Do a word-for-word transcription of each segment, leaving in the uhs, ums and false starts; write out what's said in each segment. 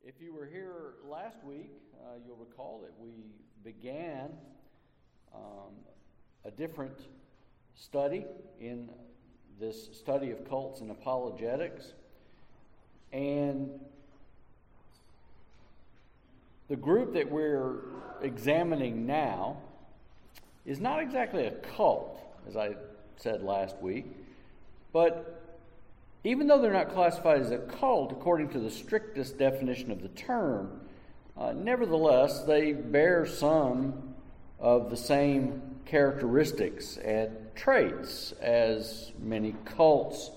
If you were here last week, uh, you'll recall that we began um, a different study in this study of cults and apologetics. And the group that we're examining now is not exactly a cult, as I said last week, but even though they're not classified as a cult according to the strictest definition of the term, uh, nevertheless, they bear some of the same characteristics and traits as many cults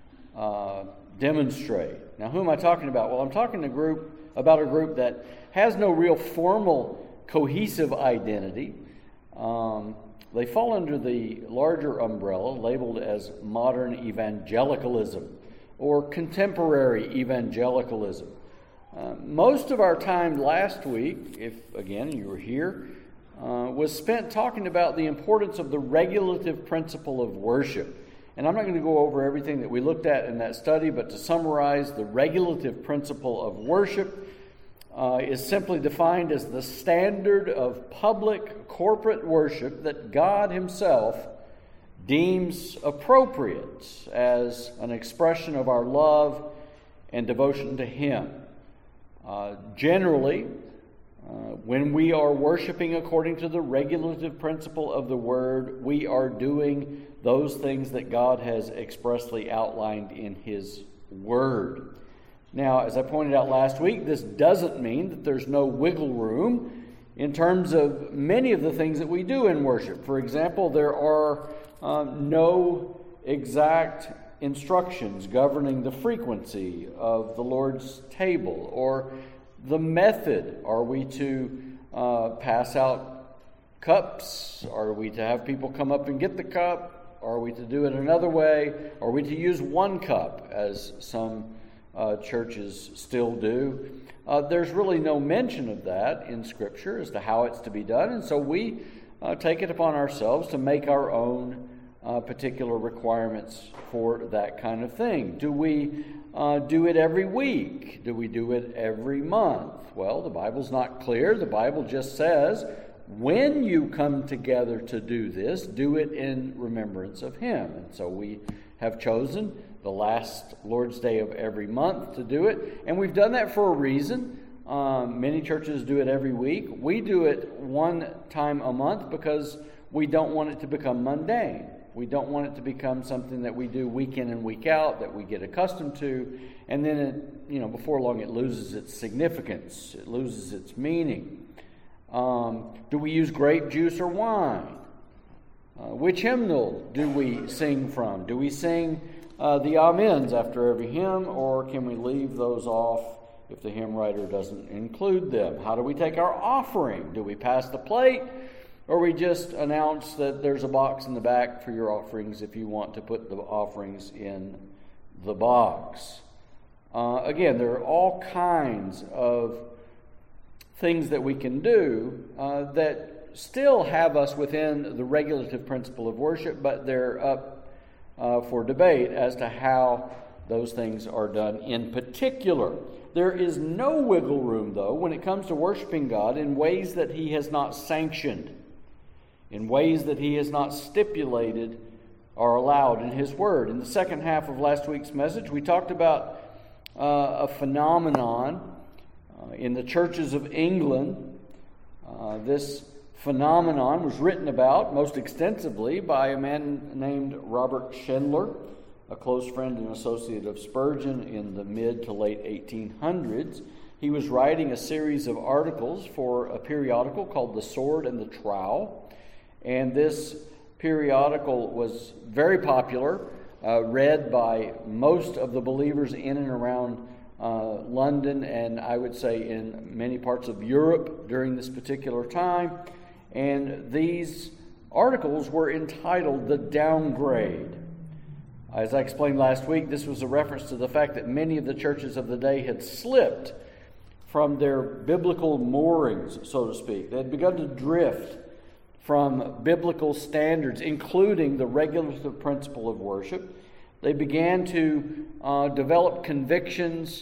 uh, demonstrate. Now, who am I talking about? Well, I'm talking a group about a group that has no real formal, cohesive identity. Um, they fall under the larger umbrella labeled as modern evangelicalism or contemporary evangelicalism. Uh, most of our time last week, if again you were here, uh, was spent talking about the importance of the regulative principle of worship. And I'm not going to go over everything that we looked at in that study, but to summarize, the regulative principle of worship uh, is simply defined as the standard of public corporate worship that God Himself deems appropriate as an expression of our love and devotion to Him. Uh, generally, uh, when we are worshiping according to the regulative principle of the Word, we are doing those things that God has expressly outlined in His Word. Now, as I pointed out last week, this doesn't mean that there's no wiggle room in terms of many of the things that we do in worship. For example, there are um, no exact instructions governing the frequency of the Lord's table or the method. Are we to uh, pass out cups? Are we to have people come up and get the cup? Are we to do it another way? Are we to use one cup, as some uh, churches still do? Uh, there's really no mention of that in Scripture as to how it's to be done, and so we uh, take it upon ourselves to make our own uh, particular requirements for that kind of thing. Do we uh, do it every week? Do we do it every month? Well, the Bible's not clear. The Bible just says, when you come together to do this, do it in remembrance of Him. And so we have chosen the last Lord's Day of every month to do it. And we've done that for a reason. Um, many churches do it every week. We do it one time a month because we don't want it to become mundane. We don't want it to become something that we do week in and week out, that we get accustomed to. And then, it, you know, before long it loses its significance. It loses its meaning. Um, do we use grape juice or wine? Uh, which hymnal do we sing from? Do we sing uh, the amens after every hymn, or can we leave those off if the hymn writer doesn't include them? How do we take our offering? Do we pass the plate, or we just announce that there's a box in the back for your offerings if you want to put the offerings in the box? Uh, again, there are all kinds of things that we can do uh, that still have us within the regulative principle of worship, but they're up uh, for debate as to how those things are done in particular. There is no wiggle room, though, when it comes to worshiping God in ways that He has not sanctioned, in ways that He has not stipulated or allowed in His Word. In the second half of last week's message, we talked about uh, a phenomenon Uh, in the churches of England. Uh, this phenomenon was written about most extensively by a man named Robert Schindler, a close friend and associate of Spurgeon in the mid to late eighteen hundreds. He was writing a series of articles for a periodical called The Sword and the Trowel, and this periodical was very popular, uh, read by most of the believers in and around Uh, London, and I would say in many parts of Europe during this particular time. And these articles were entitled The Downgrade. As I explained last week, this was a reference to the fact that many of the churches of the day had slipped from their biblical moorings, so to speak. They had begun to drift from biblical standards, including the regulative principle of worship. They began to uh, develop convictions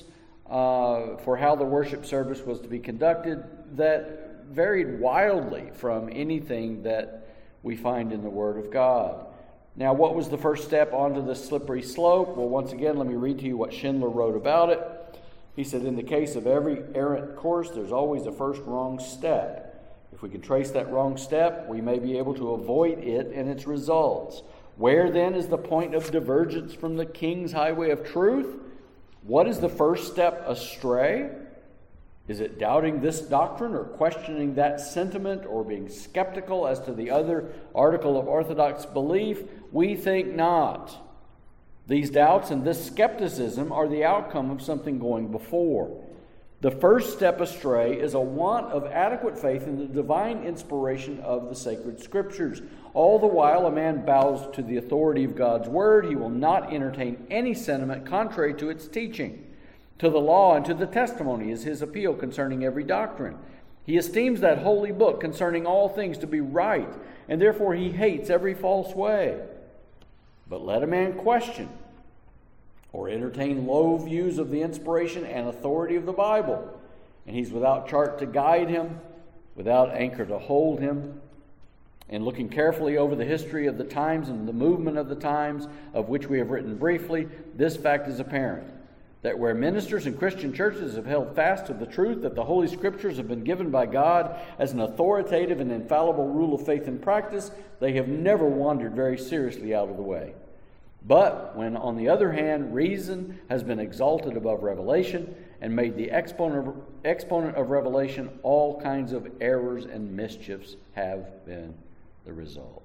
uh, for how the worship service was to be conducted that varied wildly from anything that we find in the Word of God. Now, what was the first step onto the slippery slope? Well, once again, let me read to you what Schindler wrote about it. He said, in the case of every errant course, there's always a first wrong step. If we can trace that wrong step, we may be able to avoid it and its results. Where then is the point of divergence from the King's highway of truth? What is the first step astray? Is it doubting this doctrine or questioning that sentiment or being skeptical as to the other article of orthodox belief? We think not. These doubts and this skepticism are the outcome of something going before. The first step astray is a want of adequate faith in the divine inspiration of the sacred Scriptures. All the while a man bows to the authority of God's Word, he will not entertain any sentiment contrary to its teaching. To the law and to the testimony is his appeal concerning every doctrine. He esteems that holy book concerning all things to be right, and therefore he hates every false way. But let a man question or entertain low views of the inspiration and authority of the Bible, and he's without chart to guide him, without anchor to hold him. And looking carefully over the history of the times and the movement of the times, of which we have written briefly, this fact is apparent, that where ministers and Christian churches have held fast to the truth that the Holy Scriptures have been given by God as an authoritative and infallible rule of faith and practice, they have never wandered very seriously out of the way. But when, on the other hand, reason has been exalted above revelation and made the exponent of, exponent of revelation, all kinds of errors and mischiefs have been the result.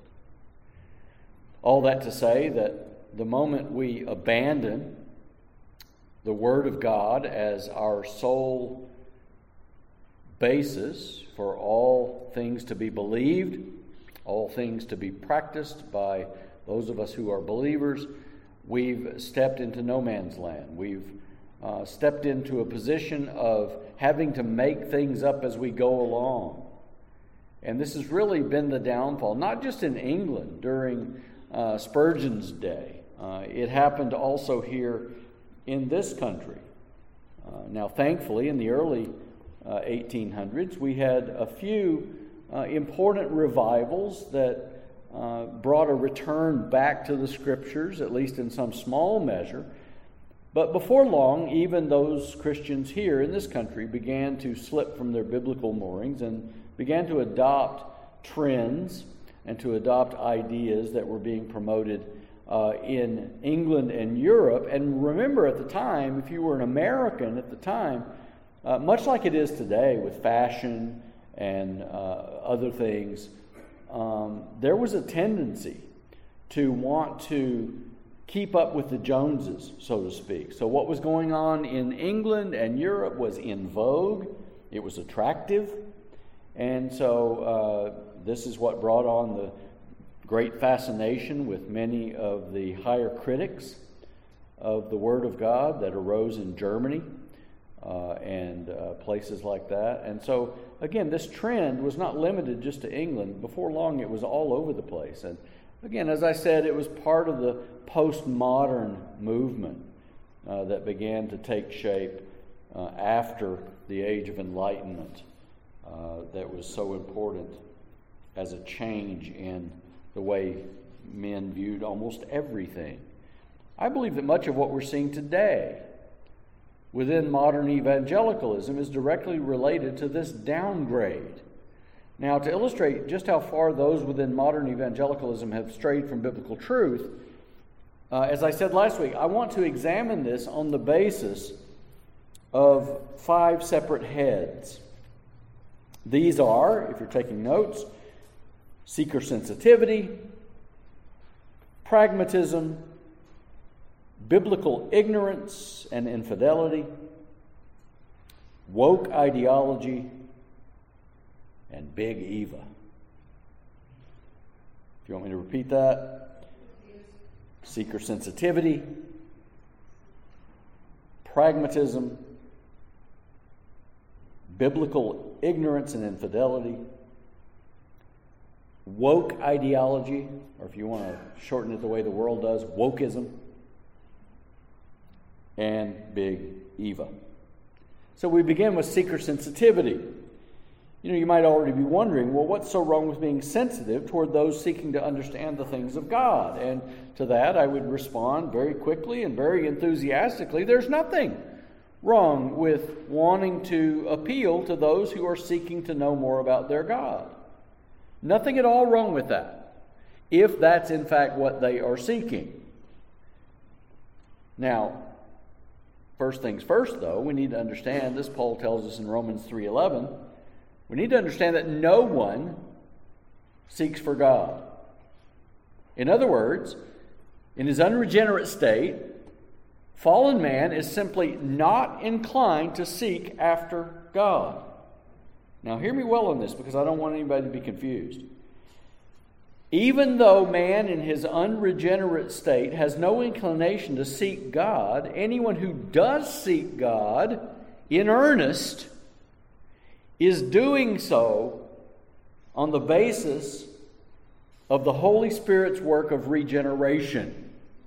All that to say that the moment we abandon the Word of God as our sole basis for all things to be believed, all things to be practiced by those of us who are believers, we've stepped into no man's land. We've uh, stepped into a position of having to make things up as we go along. And this has really been the downfall, not just in England during uh, Spurgeon's day. Uh, it happened also here in this country. Uh, now, thankfully, in the early uh, eighteen hundreds, we had a few uh, important revivals that uh, brought a return back to the Scriptures, at least in some small measure. But before long, even those Christians here in this country began to slip from their biblical moorings and began to adopt trends and to adopt ideas that were being promoted Uh, in England and Europe. And remember, at the time, if you were an American at the time, uh, much like it is today with fashion and uh, other things, um, there was a tendency to want to keep up with the Joneses, so to speak. So what was going on in England and Europe was in vogue. It was attractive. And so uh, this is what brought on the great fascination with many of the higher critics of the Word of God that arose in Germany uh, and uh, places like that. And so, again, this trend was not limited just to England. Before long, it was all over the place. And again, as I said, it was part of the postmodern movement uh, that began to take shape uh, after the Age of Enlightenment uh, that was so important as a change in the way men viewed almost everything. I believe that much of what we're seeing today within modern evangelicalism is directly related to this downgrade. Now, to illustrate just how far those within modern evangelicalism have strayed from biblical truth, uh, as I said last week, I want to examine this on the basis of five separate heads. These are, if you're taking notes, seeker sensitivity, pragmatism, biblical ignorance and infidelity, woke ideology, and Big Eva. If you want me to repeat that, seeker sensitivity, pragmatism, biblical ignorance and infidelity, woke ideology, or if you want to shorten it the way the world does, wokeism, and Big Eva. So we begin with seeker sensitivity. You know, you might already be wondering, well, what's so wrong with being sensitive toward those seeking to understand the things of God? And to that, I would respond very quickly and very enthusiastically, there's nothing wrong with wanting to appeal to those who are seeking to know more about their God. Nothing at all wrong with that, if that's in fact what they are seeking. Now, first things first, though, we need to understand, this Paul tells us in Romans three eleven, we need to understand that no one seeks for God. In other words, in his unregenerate state, fallen man is simply not inclined to seek after God. Now, hear me well on this, because I don't want anybody to be confused. Even though man in his unregenerate state has no inclination to seek God, anyone who does seek God in earnest is doing so on the basis of the Holy Spirit's work of regeneration.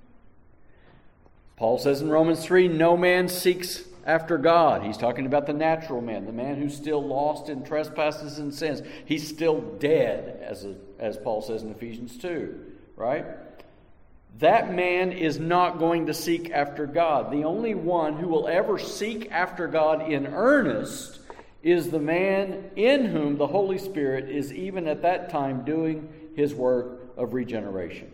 Paul says in Romans three, no man seeks after God. He's talking about the natural man, the man who's still lost in trespasses and sins. He's still dead, as, a, as Paul says in Ephesians two, right? That man is not going to seek after God. The only one who will ever seek after God in earnest is the man in whom the Holy Spirit is even at that time doing his work of regeneration.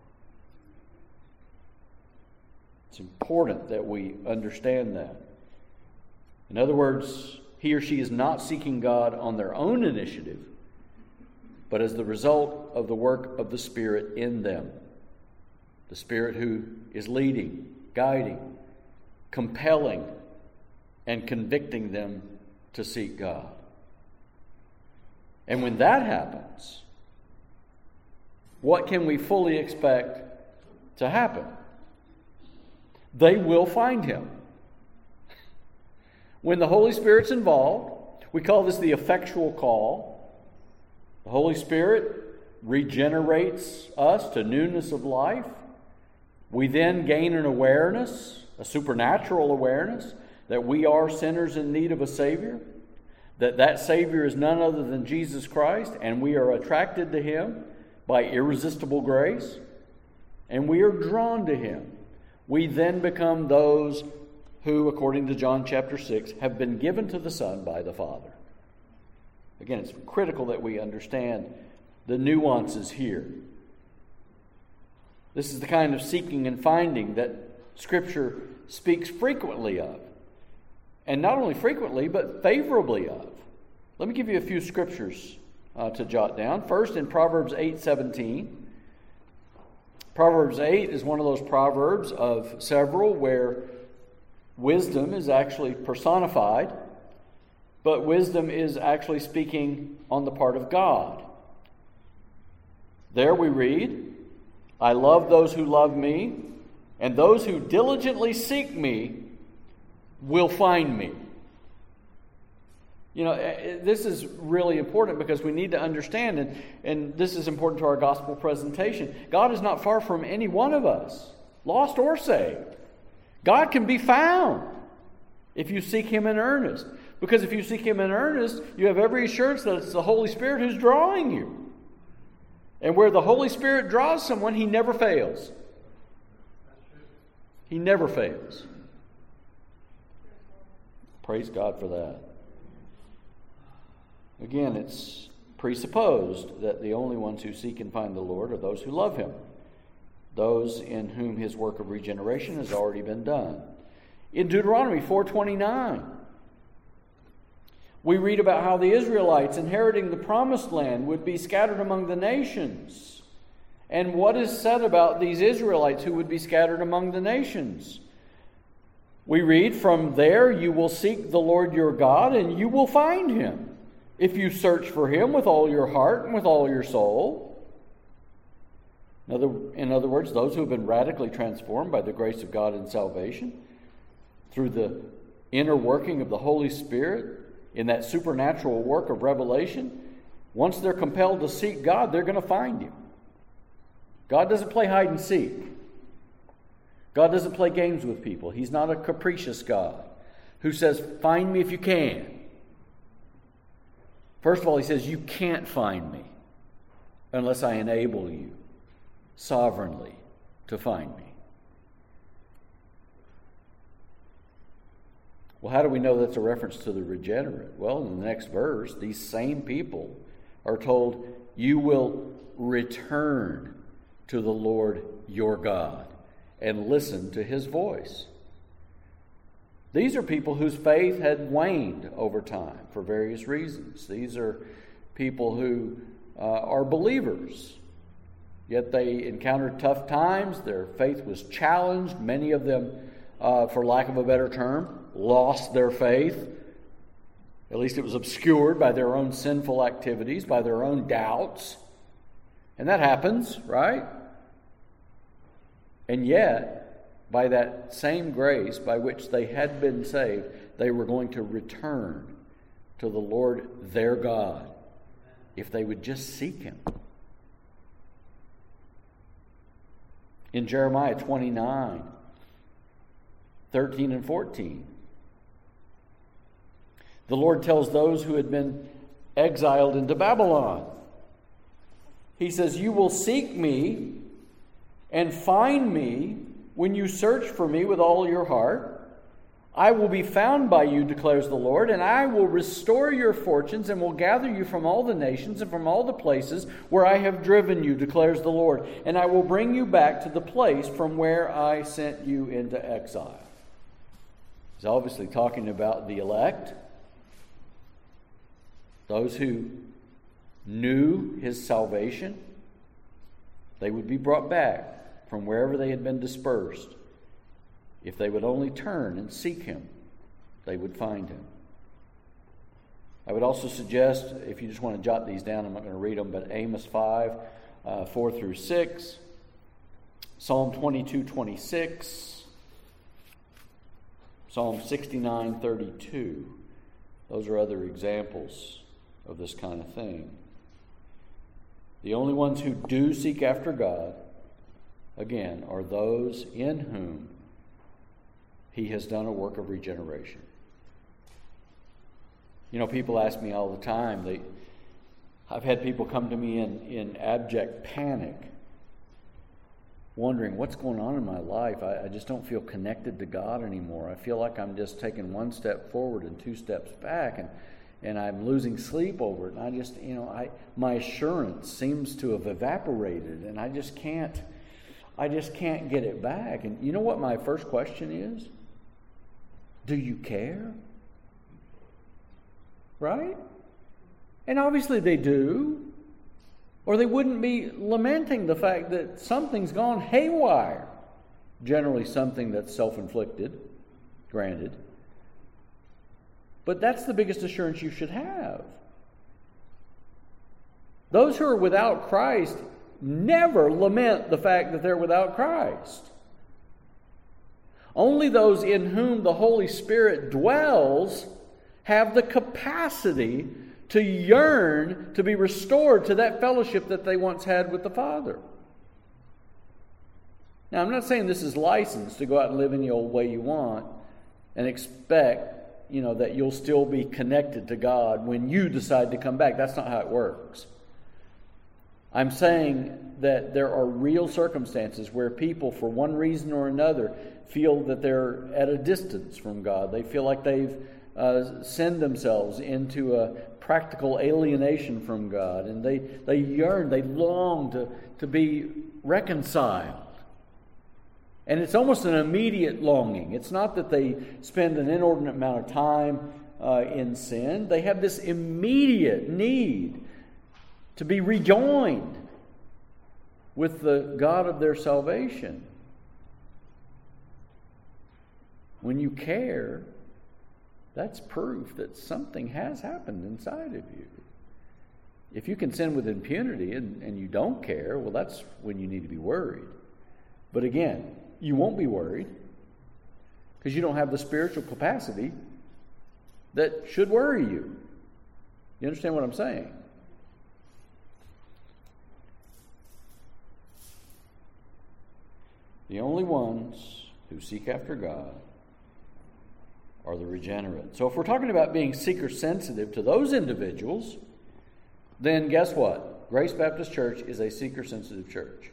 It's important that we understand that. In other words, he or she is not seeking God on their own initiative, but as the result of the work of the Spirit in them. The Spirit who is leading, guiding, compelling, and convicting them to seek God. And when that happens, what can we fully expect to happen? They will find Him. When the Holy Spirit's involved, we call this the effectual call. The Holy Spirit regenerates us to newness of life. We then gain an awareness, a supernatural awareness, that we are sinners in need of a Savior, that that Savior is none other than Jesus Christ, and we are attracted to Him by irresistible grace, and we are drawn to Him. We then become those who, according to John chapter six, have been given to the Son by the Father. Again, it's critical that we understand the nuances here. This is the kind of seeking and finding that Scripture speaks frequently of. And not only frequently, but favorably of. Let me give you a few scriptures uh, to jot down. First, in Proverbs eight seventeen. Proverbs eight is one of those proverbs of several where wisdom is actually personified, but wisdom is actually speaking on the part of God. There we read, I love those who love me, and those who diligently seek me will find me. You know, this is really important because we need to understand, and, and this is important to our gospel presentation. God is not far from any one of us, lost or saved. God can be found if you seek Him in earnest. Because if you seek Him in earnest, you have every assurance that it's the Holy Spirit who's drawing you. And where the Holy Spirit draws someone, He never fails. He never fails. Praise God for that. Again, it's presupposed that the only ones who seek and find the Lord are those who love Him, those in whom His work of regeneration has already been done. In Deuteronomy four twenty-nine, we read about how the Israelites inheriting the promised land would be scattered among the nations. And what is said about these Israelites who would be scattered among the nations? We read, from there you will seek the Lord your God, and you will find Him, if you search for Him with all your heart and with all your soul. In other, in other words, those who have been radically transformed by the grace of God in salvation, through the inner working of the Holy Spirit, in that supernatural work of revelation, once they're compelled to seek God, they're going to find Him. God doesn't play hide and seek. God doesn't play games with people. He's not a capricious God. who says, find me if you can. First of all, he says, you can't find me unless I enable you sovereignly to find me. Well, how do we know that's a reference to the regenerate? Well, in the next verse, these same people are told, you will return to the Lord your God and listen to his voice. These are people whose faith had waned over time for various reasons. These are people who uh, are believers, yet they encountered tough times. Their faith was challenged. Many of them, uh, for lack of a better term, lost their faith. At least it was obscured by their own sinful activities, by their own doubts. And that happens, right? And yet, by that same grace by which they had been saved, they were going to return to the Lord their God if they would just seek him. In Jeremiah twenty-nine, thirteen and fourteen, the Lord tells those who had been exiled into Babylon, he says, you will seek me and find me when you search for me with all your heart. I will be found by you, declares the Lord, and I will restore your fortunes and will gather you from all the nations and from all the places where I have driven you, declares the Lord. And I will bring you back to the place from where I sent you into exile. He's obviously talking about the elect, those who knew his salvation. They would be brought back from wherever they had been dispersed. If they would only turn and seek him, they would find him. I would also suggest, if you just want to jot these down, I'm not going to read them, but Amos five, uh, four through six, Psalm twenty-two, twenty-six, Psalm sixty-nine, thirty-two. Those are other examples of this kind of thing. The only ones who do seek after God, again, are those in whom he has done a work of regeneration. You know, people ask me all the time, they, I've had people come to me in, in abject panic, wondering what's going on in my life. I, I just don't feel connected to God anymore. I feel like I'm just taking one step forward and two steps back, and, and I'm losing sleep over it. And I just, you know, I my assurance seems to have evaporated, and I just can't, I just can't get it back. And you know what my first question is? Do you care? Right? And obviously they do. Or they wouldn't be lamenting the fact that something's gone haywire. Generally something that's self-inflicted, granted. But that's the biggest assurance you should have. Those who are without Christ never lament the fact that they're without Christ. Only those in whom the Holy Spirit dwells have the capacity to yearn to be restored to that fellowship that they once had with the Father. Now, I'm not saying this is license to go out and live in the old way you want and expect, you know, that you'll still be connected to God when you decide to come back. That's not how it works. I'm saying that there are real circumstances where people, for one reason or another, feel that they're at a distance from God. They feel like they've uh, sent themselves into a practical alienation from God. And they, they yearn, they long to, to be reconciled. And it's almost an immediate longing. It's not that they spend an inordinate amount of time uh, in sin. They have this immediate need to be rejoined with the God of their salvation. When you care, that's proof that something has happened inside of you. If you can sin with impunity and, and you don't care, well, that's when you need to be worried. But again, you won't be worried because you don't have the spiritual capacity that should worry you. You understand what I'm saying? The only ones who seek after God are the regenerate. So if we're talking about being seeker-sensitive to those individuals, then guess what? Grace Baptist Church is a seeker-sensitive church.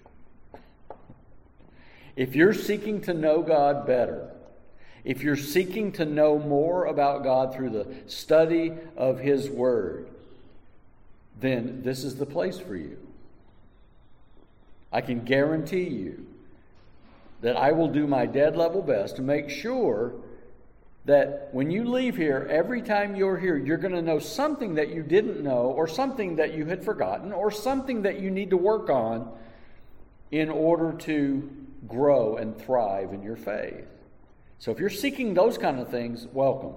If you're seeking to know God better, if you're seeking to know more about God through the study of His Word, then this is the place for you. I can guarantee you that I will do my dead level best to make sure that when you leave here, every time you're here, you're going to know something that you didn't know, or something that you had forgotten, or something that you need to work on in order to grow and thrive in your faith. So if you're seeking those kind of things, welcome.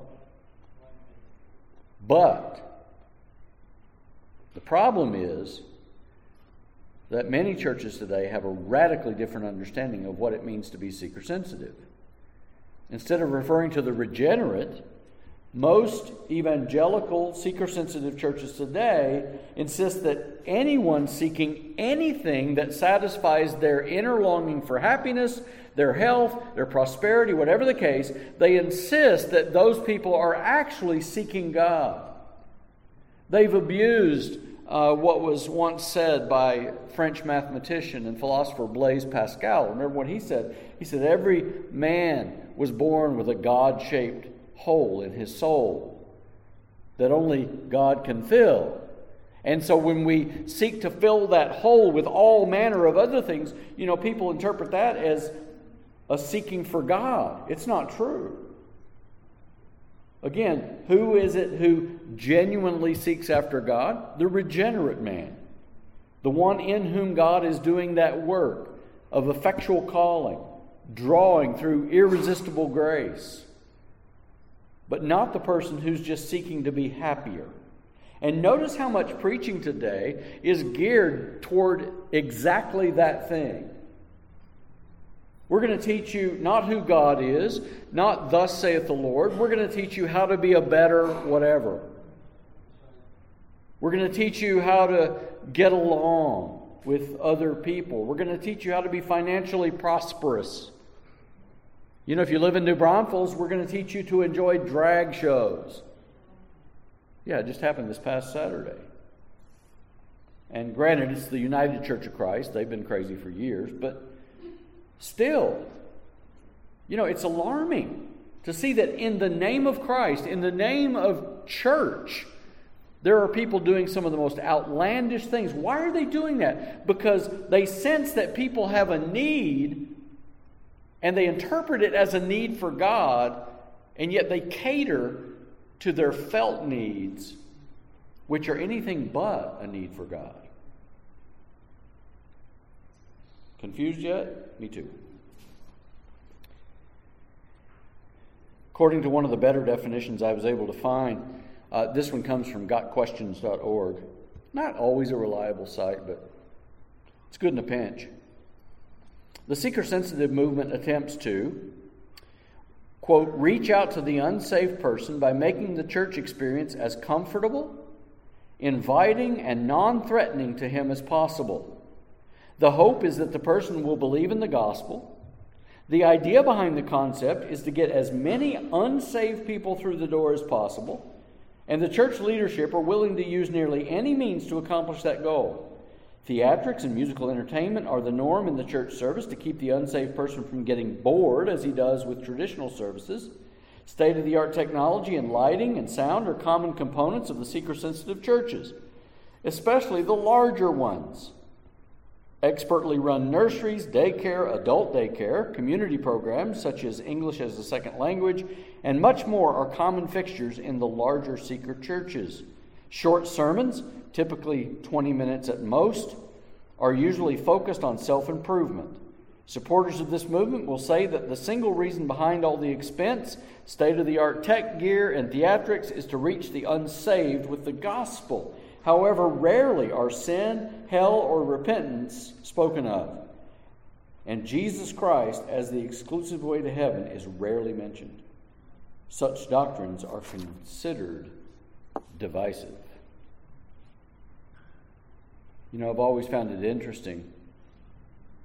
But the problem is that many churches today have a radically different understanding of what it means to be seeker-sensitive. Instead of referring to the regenerate, most evangelical seeker-sensitive churches today insist that anyone seeking anything that satisfies their inner longing for happiness, their health, their prosperity, whatever the case, they insist that those people are actually seeking God. They've abused uh, what was once said by French mathematician and philosopher Blaise Pascal. Remember what he said? He said, every man was born with a God-shaped hole in his soul that only God can fill. And so when we seek to fill that hole with all manner of other things, you know, people interpret that as a seeking for God. It's not true. Again, who is it who genuinely seeks after God? The regenerate man. The one in whom God is doing that work of effectual calling, drawing through irresistible grace. But not the person who's just seeking to be happier. And notice how much preaching today is geared toward exactly that thing. We're going to teach you not who God is, not thus saith the Lord. We're going to teach you how to be a better whatever. We're going to teach you how to get along with other people. We're going to teach you how to be financially prosperous. You know, if you live in New Braunfels, we're going to teach you to enjoy drag shows. Yeah, it just happened this past Saturday. And granted, it's the United Church of Christ. They've been crazy for years, but still, you know, it's alarming to see that in the name of Christ, in the name of church, there are people doing some of the most outlandish things. Why are they doing that? Because they sense that people have a need, and they interpret it as a need for God, and yet they cater to their felt needs, which are anything but a need for God. Confused yet? Me too. According to one of the better definitions I was able to find, uh, this one comes from got questions dot org. Not always a reliable site, but it's good in a pinch. The seeker-sensitive movement attempts to, quote, reach out to the unsaved person by making the church experience as comfortable, inviting, and non-threatening to him as possible. The hope is that the person will believe in the gospel. The idea behind the concept is to get as many unsaved people through the door as possible, and the church leadership are willing to use nearly any means to accomplish that goal. Theatrics and musical entertainment are the norm in the church service to keep the unsaved person from getting bored as he does with traditional services. State-of-the-art technology and lighting and sound are common components of the seeker-sensitive churches, especially the larger ones. Expertly run nurseries, daycare, adult daycare, community programs such as English as a second language, and much more are common fixtures in the larger seeker churches. Short sermons, typically twenty minutes at most, are usually focused on self-improvement. Supporters of this movement will say that the single reason behind all the expense, state-of-the-art tech gear, and theatrics is to reach the unsaved with the gospel. However, rarely are sin, hell, or repentance spoken of. And Jesus Christ as the exclusive way to heaven is rarely mentioned. Such doctrines are considered divisive. You know, I've always found it interesting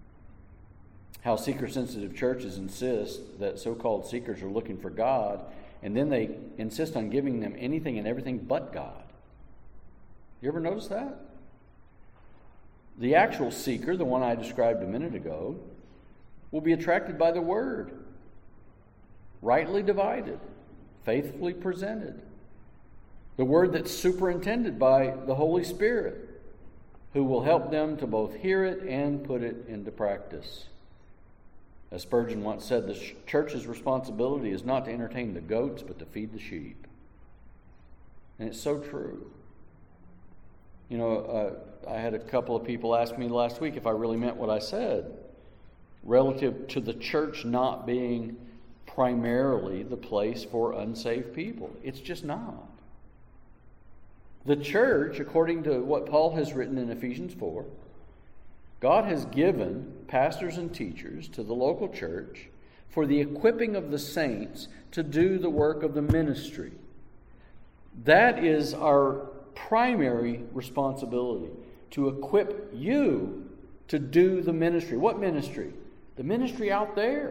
how seeker-sensitive churches insist that so-called seekers are looking for God, and then they insist on giving them anything and everything but God. You ever notice that? The actual seeker, the one I described a minute ago, will be attracted by the Word, rightly divided, faithfully presented. The Word that's superintended by the Holy Spirit, who will help them to both hear it and put it into practice. As Spurgeon once said, the church's responsibility is not to entertain the goats, but to feed the sheep. And it's so true. You know, uh, I had a couple of people ask me last week if I really meant what I said, relative to the church not being primarily the place for unsaved people. It's just not. The church, according to what Paul has written in Ephesians four, God has given pastors and teachers to the local church for the equipping of the saints to do the work of the ministry. That is our primary responsibility, to equip you to do the ministry. What ministry? The ministry out there.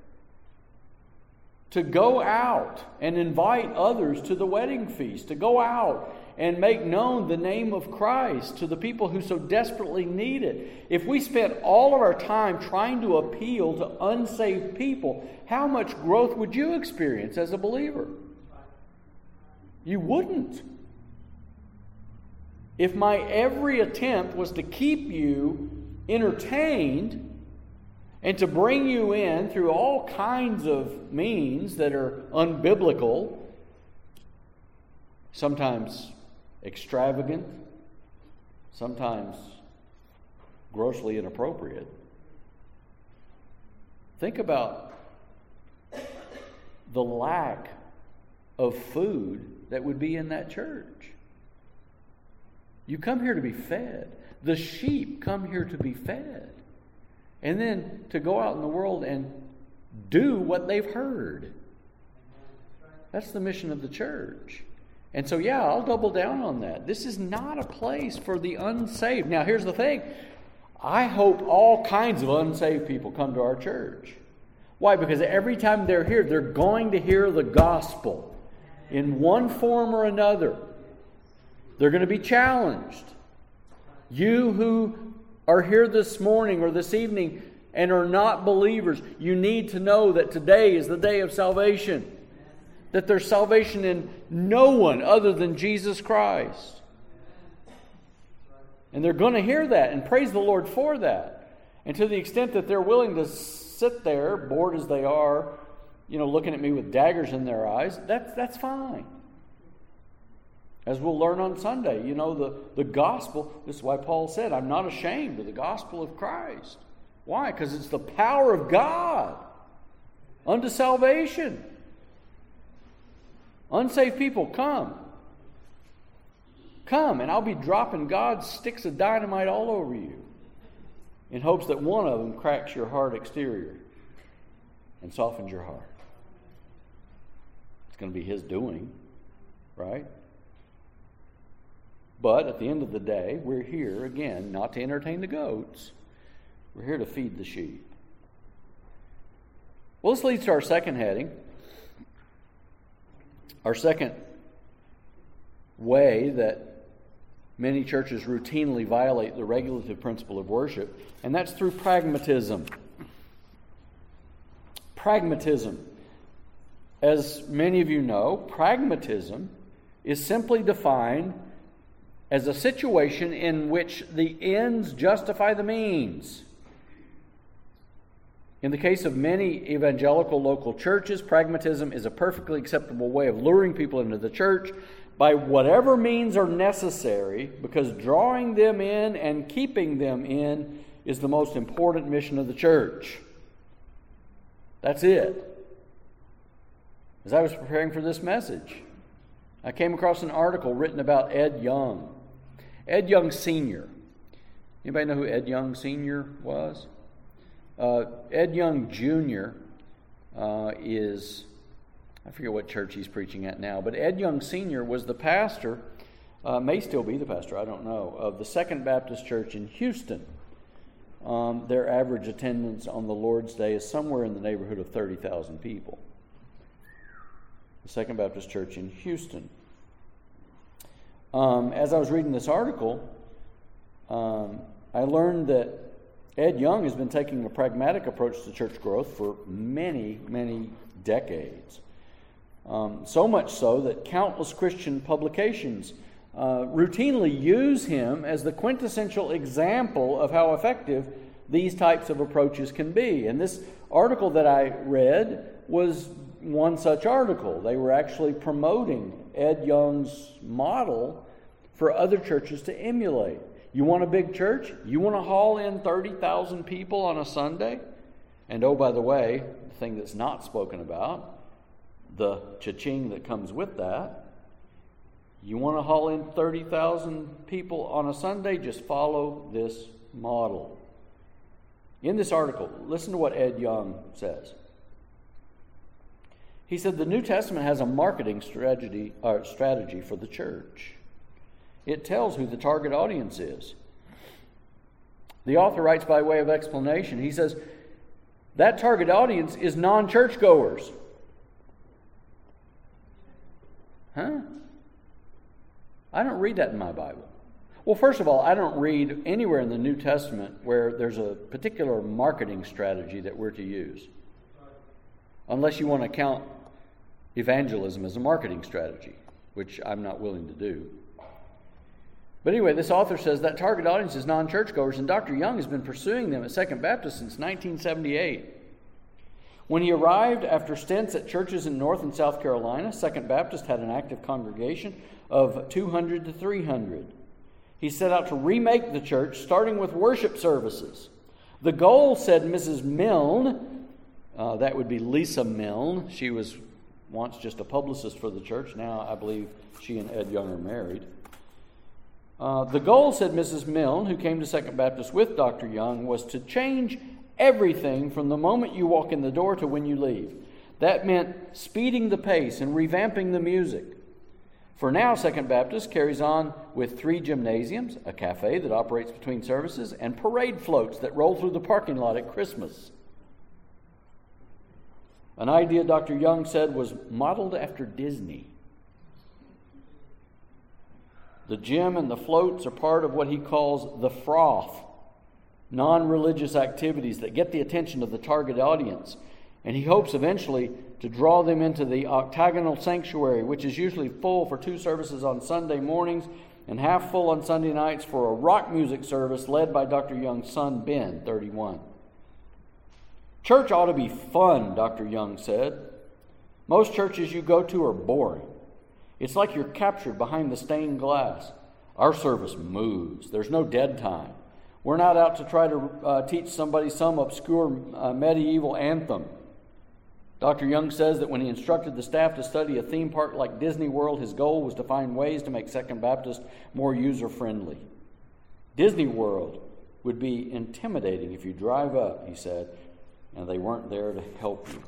To go out and invite others to the wedding feast, to go out and make known the name of Christ to the people who so desperately need it. If we spent all of our time trying to appeal to unsaved people, how much growth would you experience as a believer? You wouldn't. If my every attempt was to keep you entertained and to bring you in through all kinds of means that are unbiblical, sometimes extravagant, sometimes grossly inappropriate, think about the lack of food that would be in that church. You come here to be fed. The sheep come here to be fed. And then to go out in the world and do what they've heard. That's the mission of the church. And so, yeah, I'll double down on that. This is not a place for the unsaved. Now, here's the thing. I hope all kinds of unsaved people come to our church. Why? Because every time they're here, they're going to hear the gospel in one form or another. They're going to be challenged. You who are here this morning or this evening and are not believers, you need to know that today is the day of salvation. That there's salvation in no one other than Jesus Christ. And they're going to hear that and praise the Lord for that. And to the extent that they're willing to sit there, bored as they are, you know, looking at me with daggers in their eyes, that's, that's fine. As we'll learn on Sunday, you know, the, the gospel, this is why Paul said, I'm not ashamed of the gospel of Christ. Why? Because it's the power of God unto salvation. Unsaved people, come. Come, and I'll be dropping God's sticks of dynamite all over you in hopes that one of them cracks your hard exterior and softens your heart. It's going to be His doing, right? But at the end of the day, we're here, again, not to entertain the goats. We're here to feed the sheep. Well, this leads to our second heading. Our second way that many churches routinely violate the regulative principle of worship, and that's through pragmatism. Pragmatism. As many of you know, pragmatism is simply defined as a situation in which the ends justify the means. In the case of many evangelical local churches, pragmatism is a perfectly acceptable way of luring people into the church by whatever means are necessary, because drawing them in and keeping them in is the most important mission of the church. That's it. As I was preparing for this message, I came across an article written about Ed Young. Ed Young Senior Anybody know who Ed Young Senior was? Uh, Ed Young Junior Uh, is, I forget what church he's preaching at now, but Ed Young Senior was the pastor, uh, may still be the pastor, I don't know, of the Second Baptist Church in Houston. Um, their average attendance on the Lord's Day is somewhere in the neighborhood of thirty thousand people. the Second Baptist Church in Houston. Um, as I was reading this article, um, I learned that Ed Young has been taking a pragmatic approach to church growth for many, many decades. Um, so much so that countless Christian publications uh, routinely use him as the quintessential example of how effective these types of approaches can be. And this article that I read was one such article. They were actually promoting Ed Young's model for other churches to emulate. You want a big church? You want to haul in thirty thousand people on a Sunday? And oh, by the way, the thing that's not spoken about, the cha-ching that comes with that, you want to haul in thirty thousand people on a Sunday? Just follow this model. In this article, listen to what Ed Young says. He said, the New Testament has a marketing strategy, uh, strategy for the church. It tells who the target audience is. The author writes by way of explanation. He says, that target audience is non-churchgoers. Huh? I don't read that in my Bible. Well, first of all, I don't read anywhere in the New Testament where there's a particular marketing strategy that we're to use. Unless you want to count evangelism as a marketing strategy, which I'm not willing to do. But anyway, this author says that target audience is non-churchgoers, and Doctor Young has been pursuing them at Second Baptist since nineteen seventy-eight. When he arrived after stints at churches in North and South Carolina, Second Baptist had an active congregation of two hundred to three hundred. He set out to remake the church, starting with worship services. The goal, said Missus Milne, uh, that would be Lisa Milne. She was once just a publicist for the church. Now I believe she and Ed Young are married. Uh, the goal, said Missus Milne, who came to Second Baptist with Doctor Young, was to change everything from the moment you walk in the door to when you leave. That meant speeding the pace and revamping the music. For now, Second Baptist carries on with three gymnasiums, a cafe that operates between services, and parade floats that roll through the parking lot at Christmas. An idea Doctor Young said was modeled after Disney. The gym and the floats are part of what he calls the froth, non-religious activities that get the attention of the target audience. And he hopes eventually to draw them into the octagonal sanctuary, which is usually full for two services on Sunday mornings and half full on Sunday nights for a rock music service led by Doctor Young's son, Ben, thirty-one. Church ought to be fun, Doctor Young said. Most churches you go to are boring. It's like you're captured behind the stained glass. Our service moves. There's no dead time. We're not out to try to uh, teach somebody some obscure uh, medieval anthem. Doctor Young says that when he instructed the staff to study a theme park like Disney World, his goal was to find ways to make Second Baptist more user-friendly. Disney World would be intimidating if you drive up, he said, and they weren't there to help you.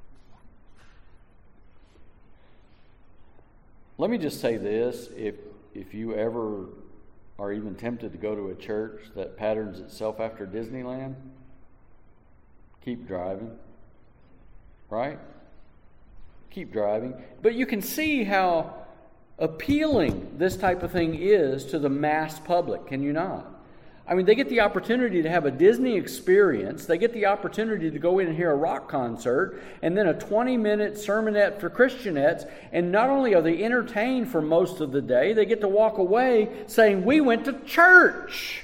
Let me just say this, if if you ever are even tempted to go to a church that patterns itself after Disneyland, keep driving, right? Keep driving. But you can see how appealing this type of thing is to the mass public, can you not? I mean, they get the opportunity to have a Disney experience. They get the opportunity to go in and hear a rock concert and then a twenty-minute sermonette for Christianettes. And not only are they entertained for most of the day, they get to walk away saying, we went to church.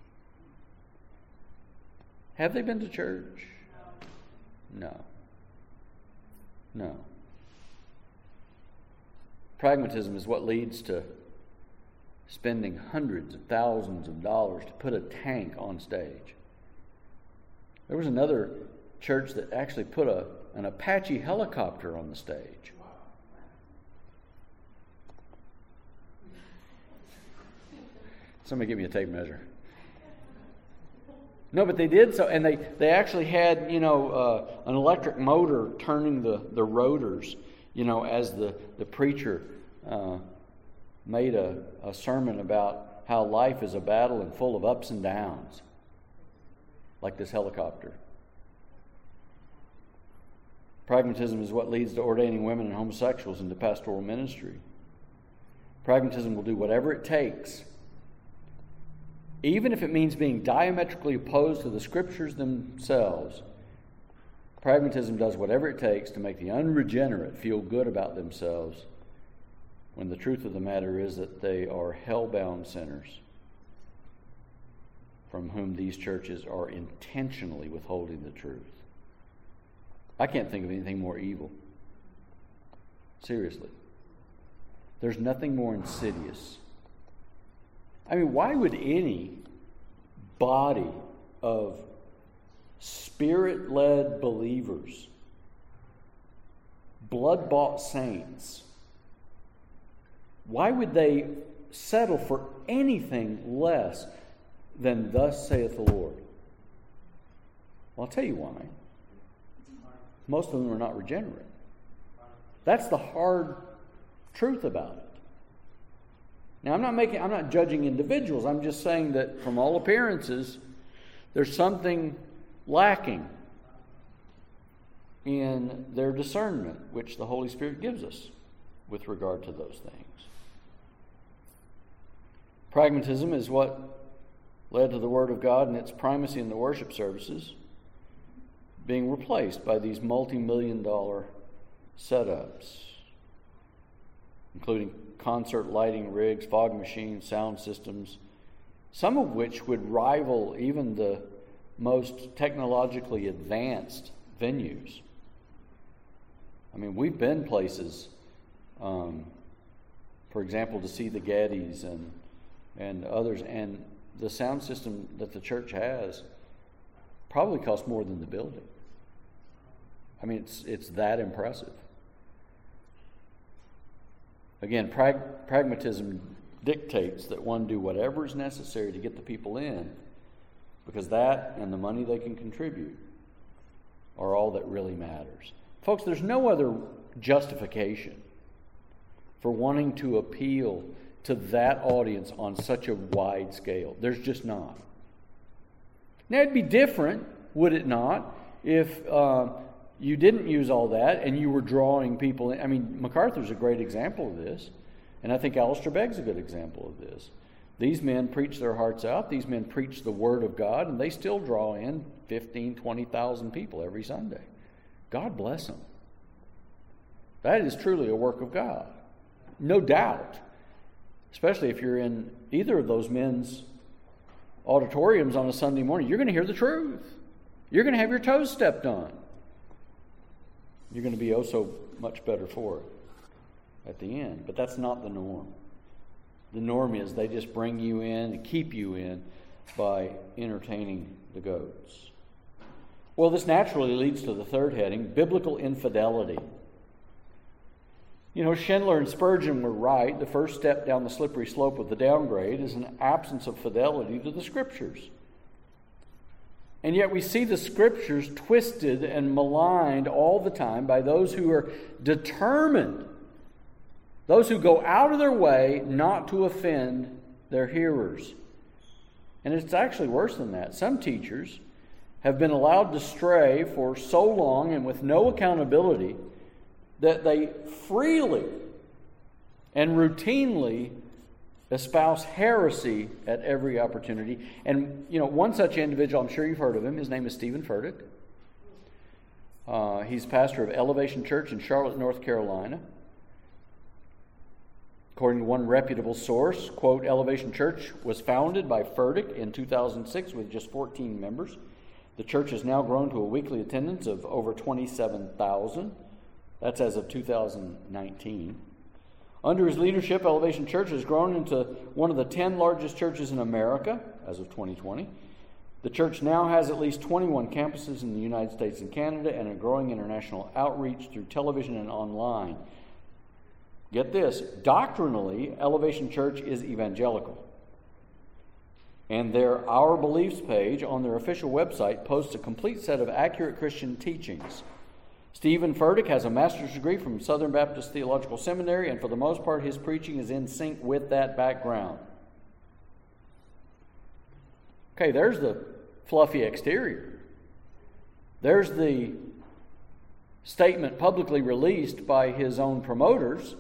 Have they been to church? No. No. Pragmatism is what leads to spending hundreds of thousands of dollars to put a tank on stage. There was another church that actually put a, an Apache helicopter on the stage. Somebody give me a tape measure. No, but they did so, and they, they actually had, you know, uh, an electric motor turning the, the rotors, you know, as the, the preacher uh, made a, a sermon about how life is a battle and full of ups and downs, like this helicopter. Pragmatism is what leads to ordaining women and homosexuals into pastoral ministry. Pragmatism will do whatever it takes, even if it means being diametrically opposed to the Scriptures themselves. Pragmatism does whatever it takes to make the unregenerate feel good about themselves, when the truth of the matter is that they are hell-bound sinners from whom these churches are intentionally withholding the truth. I can't think of anything more evil. Seriously. There's nothing more insidious. I mean, why would any body of Spirit-led believers, blood-bought saints, why would they settle for anything less than thus saith the Lord? Well, I'll tell you why. Most of them are not regenerate. That's the hard truth about it. Now, I'm not making, I'm not judging individuals. I'm just saying that from all appearances, there's something lacking in their discernment, which the Holy Spirit gives us with regard to those things. Pragmatism is what led to the Word of God and its primacy in the worship services being replaced by these multi-million dollar setups, including concert lighting rigs, fog machines, sound systems, some of which would rival even the most technologically advanced venues. I mean, we've been places, um, for example, to see the Gettys and and others, and the sound system that the church has probably costs more than the building. I mean, it's it's that impressive. Again, prag- pragmatism dictates that one do whatever is necessary to get the people in, because that and the money they can contribute are all that really matters. Folks, there's no other justification for wanting to appeal to that audience on such a wide scale. There's just not. Now, it'd be different, would it not, if uh, you didn't use all that and you were drawing people in. I mean, MacArthur's a great example of this, and I think Alistair Begg's a good example of this. These men preach their hearts out. These men preach the Word of God, and they still draw in fifteen, twenty thousand people every Sunday. God bless them. That is truly a work of God. No doubt. Especially if you're in either of those men's auditoriums on a Sunday morning, you're going to hear the truth. You're going to have your toes stepped on. You're going to be oh so much better for it at the end. But that's not the norm. The norm is they just bring you in and keep you in by entertaining the goats. Well, this naturally leads to the third heading, biblical infidelity. You know, Schindler and Spurgeon were right. The first step down the slippery slope of the downgrade is an absence of fidelity to the Scriptures. And yet we see the Scriptures twisted and maligned all the time by those who are determined, those who go out of their way not to offend their hearers. And it's actually worse than that. Some teachers have been allowed to stray for so long and with no accountability that they freely and routinely espouse heresy at every opportunity. And, you know, one such individual, I'm sure you've heard of him, his name is Stephen Furtick. Uh, he's pastor of Elevation Church in Charlotte, North Carolina. According to one reputable source, quote, Elevation Church was founded by Furtick in two thousand six with just fourteen members. The church has now grown to a weekly attendance of over twenty-seven thousand. That's as of two thousand nineteen. Under his leadership, Elevation Church has grown into one of the ten largest churches in America as of twenty twenty. The church now has at least twenty-one campuses in the United States and Canada and a growing international outreach through television and online. Get this, doctrinally, Elevation Church is evangelical. And their Our Beliefs page on their official website posts a complete set of accurate Christian teachings. Stephen Furtick has a master's degree from Southern Baptist Theological Seminary, and for the most part, his preaching is in sync with that background. Okay, there's the fluffy exterior. There's the statement publicly released by his own promoters,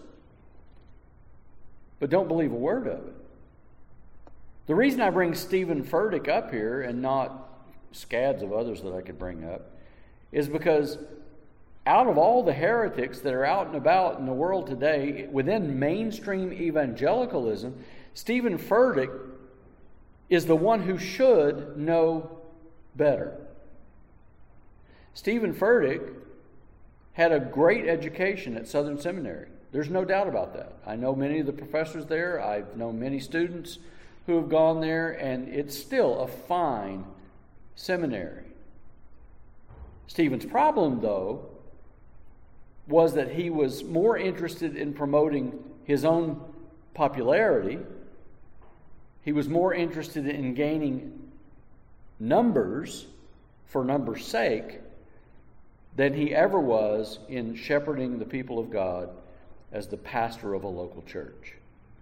but don't believe a word of it. The reason I bring Steven Furtick up here and not scads of others that I could bring up is because out of all the heretics that are out and about in the world today, within mainstream evangelicalism, Steven Furtick is the one who should know better. Steven Furtick had a great education at Southern Seminary. There's no doubt about that. I know many of the professors there. I've known many students who have gone there, and it's still a fine seminary. Stephen's problem, though, was that he was more interested in promoting his own popularity. He was more interested in gaining numbers for numbers' sake than he ever was in shepherding the people of God as the pastor of a local church.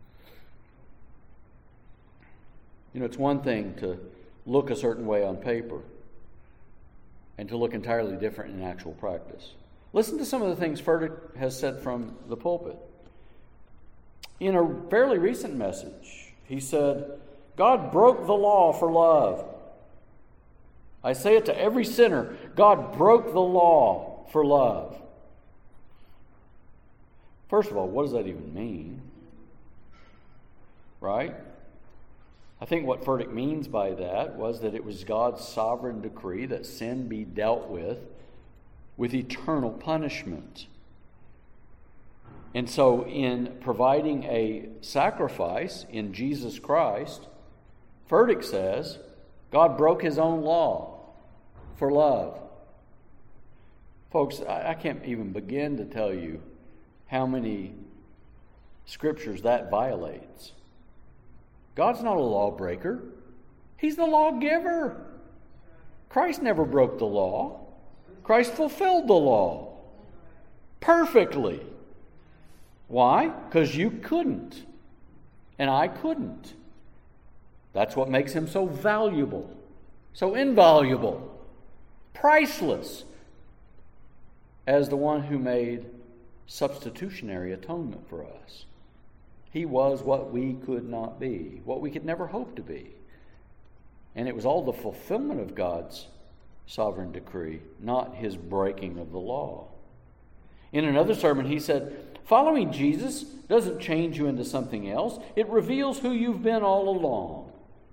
You know, it's one thing to look a certain way on paper and to look entirely different in actual practice. Listen to some of the things Furtick has said from the pulpit. In a fairly recent message, he said, God broke the law for love. I say it to every sinner, God broke the law for love. First of all, what does that even mean? Right? I think what Furtick means by that was that it was God's sovereign decree that sin be dealt with with eternal punishment. And so in providing a sacrifice in Jesus Christ, Furtick says, God broke his own law for love. Folks, I can't even begin to tell you how many scriptures that violates. God's not a lawbreaker. He's the lawgiver. Christ never broke the law. Christ fulfilled the law perfectly. Why? Because you couldn't. And I couldn't. That's what makes him so valuable, so invaluable, priceless, as the one who made substitutionary atonement for us. He was what we could not be, what we could never hope to be. And it was all the fulfillment of God's sovereign decree, not his breaking of the law. In another sermon, he said, following Jesus doesn't change you into something else. It reveals who you've been all along.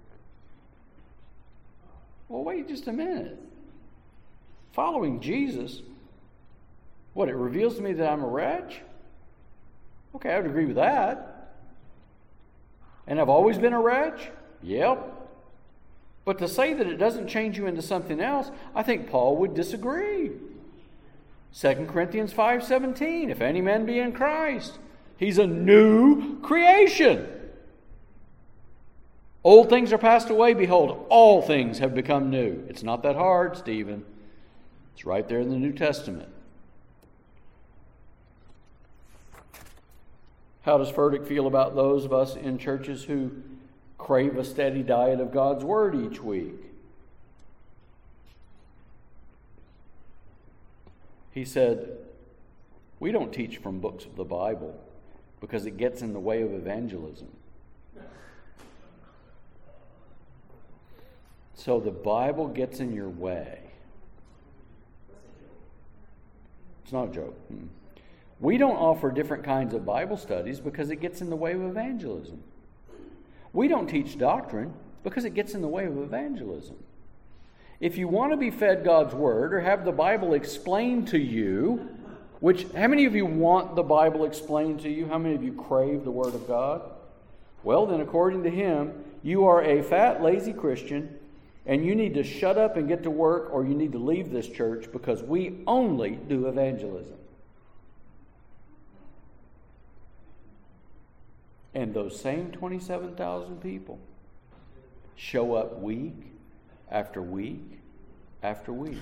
Well, wait just a minute. Following Jesus, what, it reveals to me that I'm a wretch? Okay, I would agree with that. And I've always been a wretch? Yep. But to say that it doesn't change you into something else, I think Paul would disagree. Second Corinthians five seventeen, if any man be in Christ, he's a new creation. Old things are passed away, behold, all things have become new. It's not that hard, Stephen. It's right there in the New Testament. How does Furtick feel about those of us in churches who crave a steady diet of God's Word each week? He said, we don't teach from books of the Bible because it gets in the way of evangelism. So the Bible gets in your way. It's not a joke. Hmm. We don't offer different kinds of Bible studies because it gets in the way of evangelism. We don't teach doctrine because it gets in the way of evangelism. If you want to be fed God's Word or have the Bible explained to you, which, how many of you want the Bible explained to you? How many of you crave the Word of God? Well, then, according to him, you are a fat, lazy Christian, and you need to shut up and get to work, or you need to leave this church because we only do evangelism. And those same twenty-seven thousand people show up week after week after week.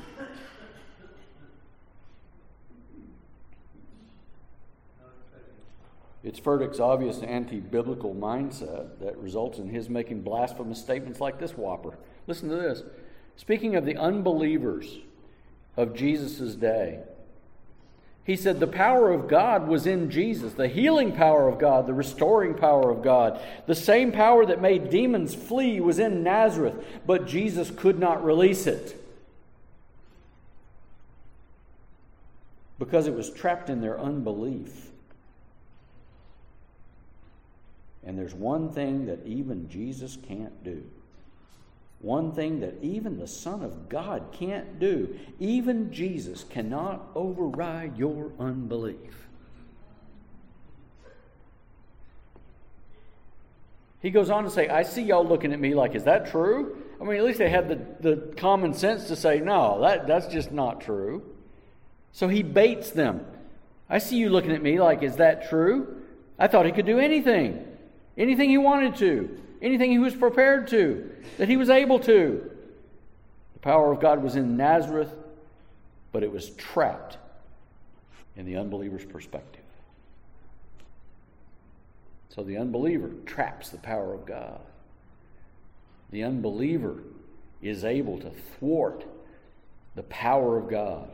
It's Furtick's obvious anti-biblical mindset that results in his making blasphemous statements like this whopper. Listen to this. Speaking of the unbelievers of Jesus' day, He said the power of God was in Jesus, the healing power of God, the restoring power of God. The same power that made demons flee was in Nazareth, but Jesus could not release it because it was trapped in their unbelief. And there's one thing that even Jesus can't do. One thing that even the Son of God can't do. Even Jesus cannot override your unbelief. He goes on to say, I see y'all looking at me like, is that true? I mean, at least they had the, the common sense to say, no, that, that's just not true. So he baits them. I see you looking at me like, is that true? I thought he could do anything. Anything he wanted to. Anything he was prepared to. That he was able to. The power of God was in Nazareth, but it was trapped in the unbeliever's perspective. So the unbeliever traps the power of God. The unbeliever is able to thwart the power of God.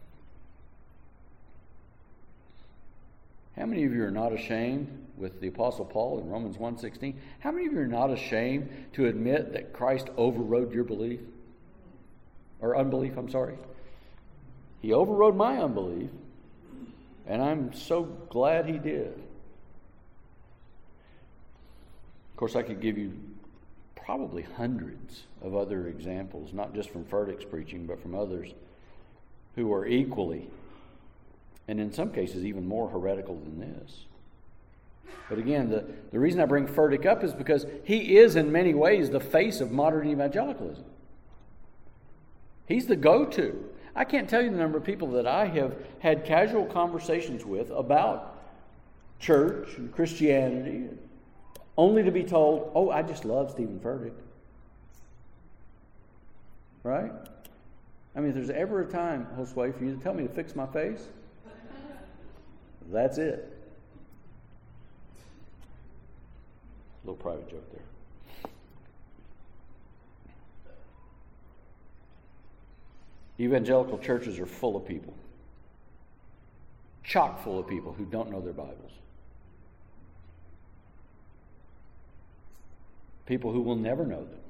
How many of you are not ashamed, with the Apostle Paul in Romans one sixteen, how many of you are not ashamed to admit that Christ overrode your belief? Or unbelief, I'm sorry. He overrode my unbelief, and I'm so glad he did. Of course, I could give you probably hundreds of other examples, not just from Furtick's preaching, but from others who are equally, and in some cases even more heretical than this. But again, the, the reason I bring Furtick up is because he is in many ways the face of modern evangelicalism. He's the go-to. I can't tell you the number of people that I have had casual conversations with about church and Christianity, only to be told, oh, I just love Stephen Furtick. Right? I mean, if there's ever a time, Josue, for you to tell me to fix my face, that's it. A little private joke there. Evangelical churches are full of people. Chock full of people who don't know their Bibles. People who will never know them.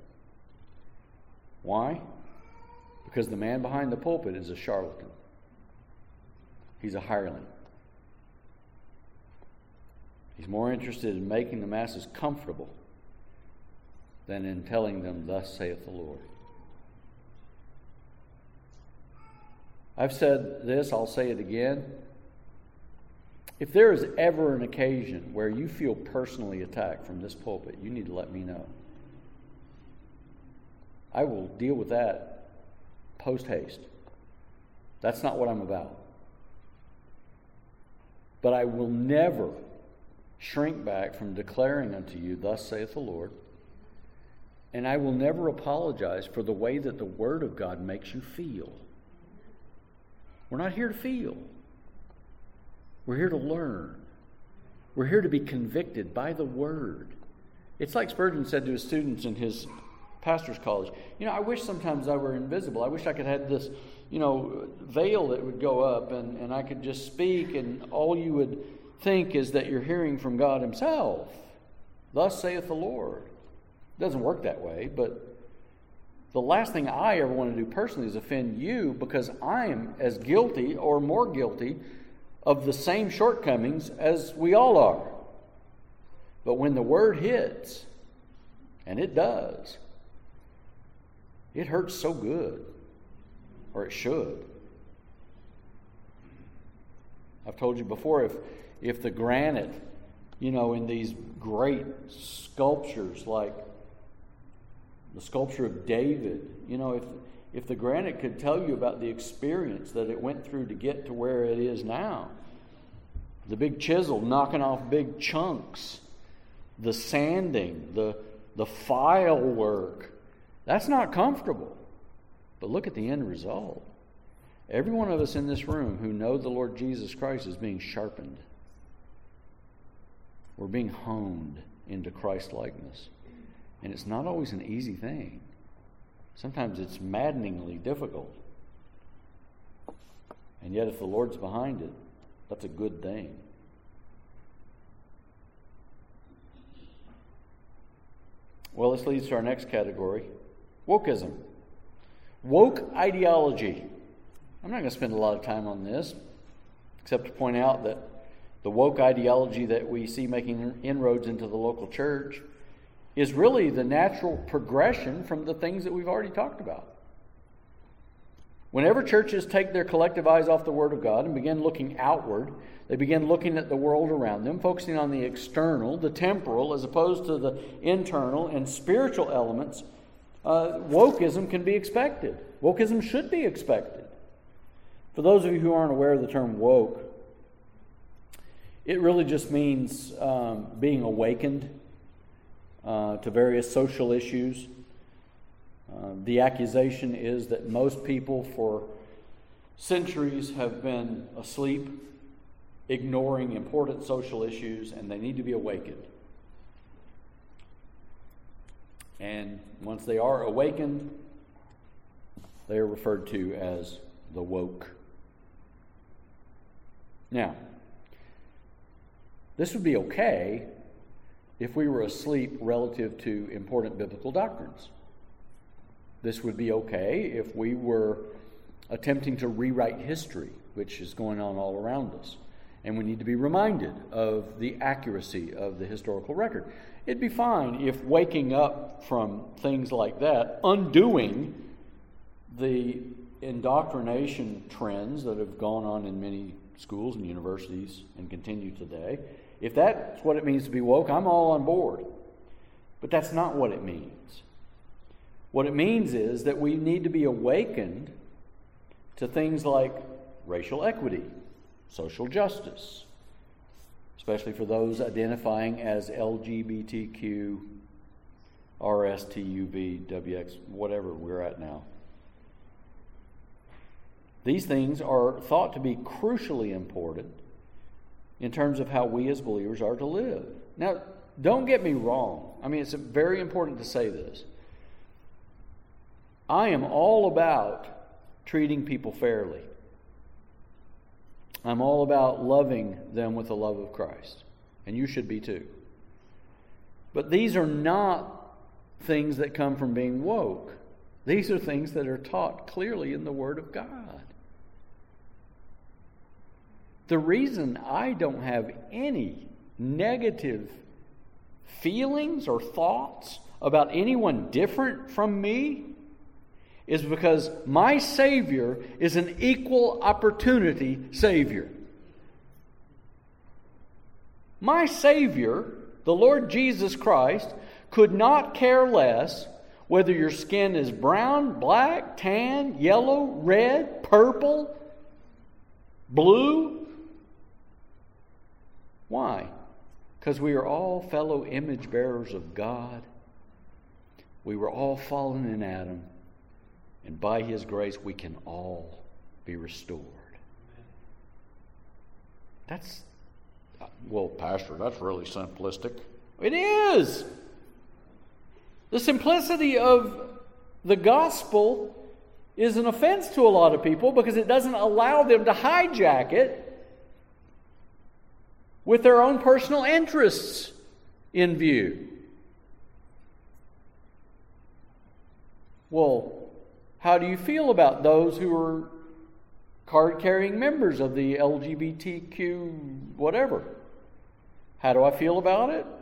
Why? Because the man behind the pulpit is a charlatan. He's a hireling. He's more interested in making the masses comfortable than in telling them, thus saith the Lord. I've said this, I'll say it again. If there is ever an occasion where you feel personally attacked from this pulpit, you need to let me know. I will deal with that post haste. That's not what I'm about. But I will never shrink back from declaring unto you, thus saith the Lord. And I will never apologize for the way that the Word of God makes you feel. We're not here to feel. We're here to learn. We're here to be convicted by the Word. It's like Spurgeon said to his students in his pastor's college, you know, I wish sometimes I were invisible. I wish I could have this, you know, veil that would go up and, and I could just speak and all you would think is that you're hearing from God himself. Thus saith the Lord. It doesn't work that way, but the last thing I ever want to do personally is offend you, because I am as guilty or more guilty of the same shortcomings as we all are. But when the word hits, and it does, it hurts so good, or it should. I've told you before, if if the granite, you know, in these great sculptures like the sculpture of David, you know, if if the granite could tell you about the experience that it went through to get to where it is now, the big chisel knocking off big chunks, the sanding, the the file work, that's not comfortable. But look at the end result. Every one of us in this room who know the Lord Jesus Christ is being sharpened. We're being honed into Christ-likeness. And it's not always an easy thing. Sometimes it's maddeningly difficult. And yet if the Lord's behind it, That's a good thing. Well, this leads to our next category, wokeism. Woke ideology. I'm not going to spend a lot of time on this, except to point out that the woke ideology that we see making inroads into the local church is really the natural progression from the things that we've already talked about. Whenever churches take their collective eyes off the Word of God and begin looking outward, they begin looking at the world around them, focusing on the external, the temporal, as opposed to the internal and spiritual elements, uh, wokeism can be expected. Wokeism should be expected. For those of you who aren't aware of the term woke, it really just means um, being awakened uh, to various social issues. Uh, the accusation is that most people for centuries have been asleep, ignoring important social issues, and they need to be awakened. And once they are awakened, they are referred to as the woke. Now, this would be okay if we were asleep relative to important biblical doctrines. This would be okay if we were attempting to rewrite history, which is going on all around us. And we need to be reminded of the accuracy of the historical record. It'd be fine if waking up from things like that, undoing the indoctrination trends that have gone on in many schools and universities and continue today, if that's what it means to be woke, I'm all on board. But that's not what it means. What it means is that we need to be awakened to things like racial equity, social justice, especially for those identifying as L G B T Q, R S T U V, W X, whatever we're at now. These things are thought to be crucially important in terms of how we as believers are to live. Now, don't get me wrong. I mean, it's very important to say this. I am all about treating people fairly. I'm all about loving them with the love of Christ. And you should be too. But these are not things that come from being woke. These are things that are taught clearly in the Word of God. The reason I don't have any negative feelings or thoughts about anyone different from me is because my Savior is an equal opportunity Savior. My Savior, the Lord Jesus Christ, could not care less whether your skin is brown, black, tan, yellow, red, purple, blue. Why? Because we are all fellow image bearers of God. We were all fallen in Adam. And by His grace, we can all be restored. That's, well, Pastor, that's really simplistic. It is. The simplicity of the gospel is an offense to a lot of people because it doesn't allow them to hijack it with their own personal interests in view. Well, how do you feel about those who are card-carrying members of the L G B T Q whatever? How do I feel about it?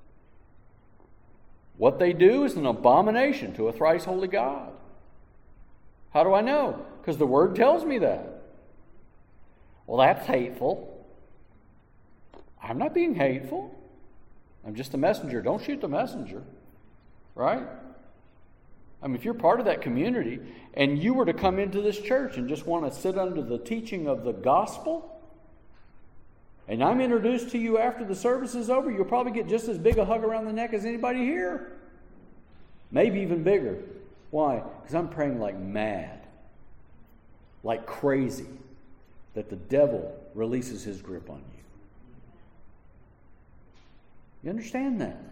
What they do is an abomination to a thrice holy God. How do I know? Because the Word tells me that. Well, that's hateful. I'm not being hateful. I'm just a messenger. Don't shoot the messenger. Right? I mean, if you're part of that community and you were to come into this church and just want to sit under the teaching of the gospel, and I'm introduced to you after the service is over, you'll probably get just as big a hug around the neck as anybody here. Maybe even bigger. Why? Because I'm praying like mad, like crazy, that the devil releases his grip on you. You understand that?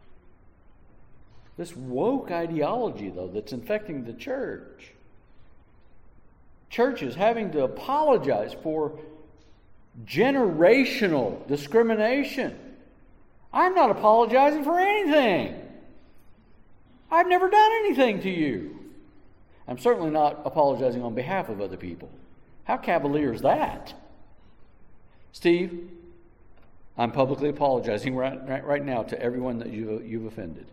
This woke ideology, though, that's infecting the church. Churches having to apologize for generational discrimination. I'm not apologizing for anything. I've never done anything to you. I'm certainly not apologizing on behalf of other people. How cavalier is that? Steve, I'm publicly apologizing right, right, right now to everyone that you've, you've offended.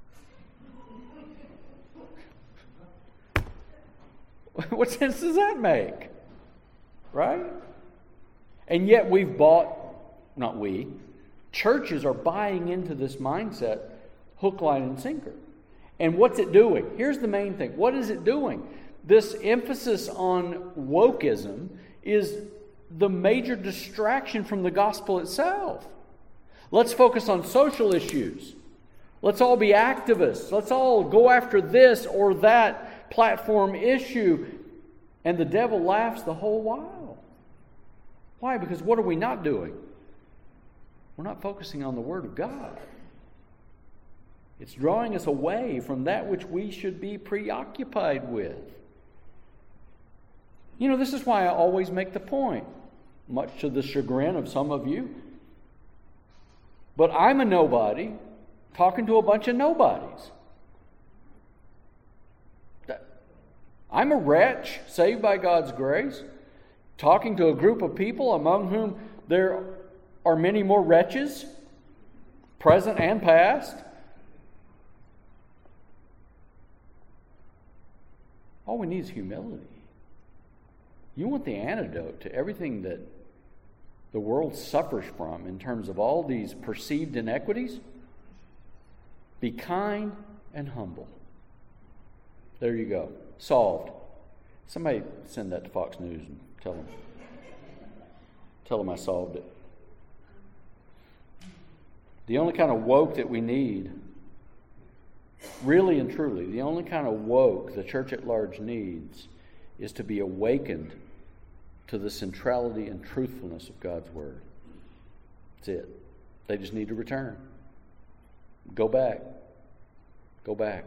What sense does that make? Right? And yet we've bought, not we, churches are buying into this mindset, hook, line, and sinker. And what's it doing? Here's the main thing. What is it doing? This emphasis on wokeism is the major distraction from the gospel itself. Let's focus on social issues. Let's all be activists. Let's all go after this or that platform issue. And the devil laughs the whole while. Why? Because what are we not doing? We're not focusing on the Word of God. It's drawing us away from that which we should be preoccupied with. You know, this is why I always make the point, much to the chagrin of some of you. But I'm a nobody talking to a bunch of nobodies. I'm a wretch saved by God's grace, talking to a group of people among whom there are many more wretches, present and past. All we need is humility. You want the antidote to everything that the world suffers from in terms of all these perceived inequities? Be kind and humble. There you go. Solved. Somebody send that to Fox News and tell them. Tell them I solved it. The only kind of woke that we need, really and truly, the only kind of woke the church at large needs is to be awakened to the centrality and truthfulness of God's Word. That's it. They just need to return. Go back. Go back.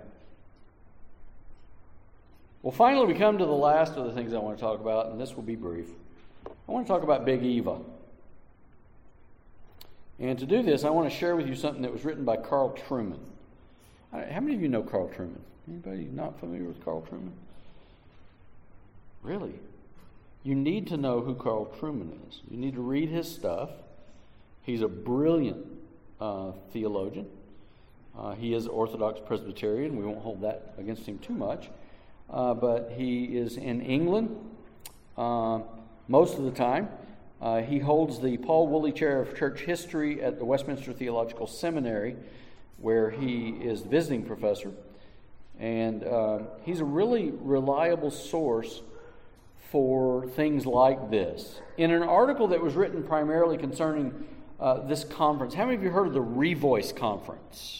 Well, finally, we come to the last of the things I want to talk about, and this will be brief. I want to talk about Big Eva. And to do this, I want to share with you something that was written by Carl Trueman. How many of you know Carl Trueman? Anybody not familiar with Carl Trueman? Really? You need to know who Carl Trueman is. You need to read his stuff. He's a brilliant uh, theologian. Uh, he is Orthodox Presbyterian. We won't hold that against him too much. Uh, but he is in England uh, most of the time. Uh, he holds the Paul Woolley Chair of Church History at the Westminster Theological Seminary, where he is the visiting professor. And uh, he's a really reliable source for things like this. In an article that was written primarily concerning uh, this conference, how many of you heard of the Revoice Conference?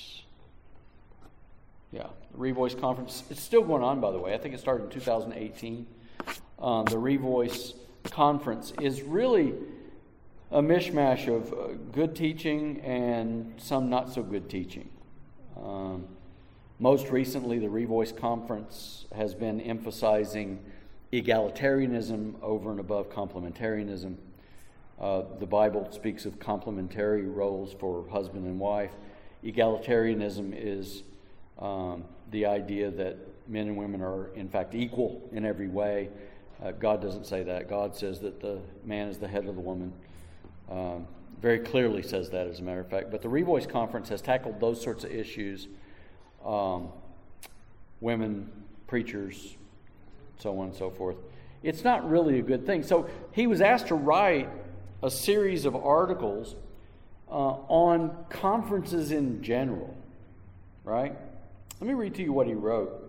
Yeah, the Revoice Conference. It's still going on, by the way. I think it started in two thousand eighteen. Um, the Revoice Conference is really a mishmash of uh, good teaching and some not so good teaching. Um, most recently, the Revoice Conference has been emphasizing egalitarianism over and above complementarianism. Uh, the Bible speaks of complementary roles for husband and wife. Egalitarianism is um, the idea that men and women are, in fact, equal in every way. Uh, God doesn't say that. God says that the man is the head of the woman. Um, very clearly says that, as a matter of fact. But the Revoice Conference has tackled those sorts of issues. Um, women, preachers, so on and so forth. It's not really a good thing. So he was asked to write a series of articles uh, on conferences in general, right? Let me read to you what he wrote.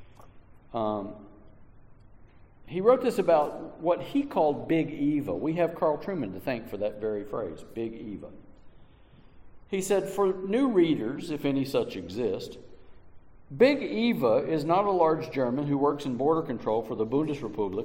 Um, he wrote this about what he called Big Eva. We have Carl Trueman to thank for that very phrase, Big Eva. He said, for new readers, if any such exist, Big Eva is not a large German who works in border control for the Bundesrepublik,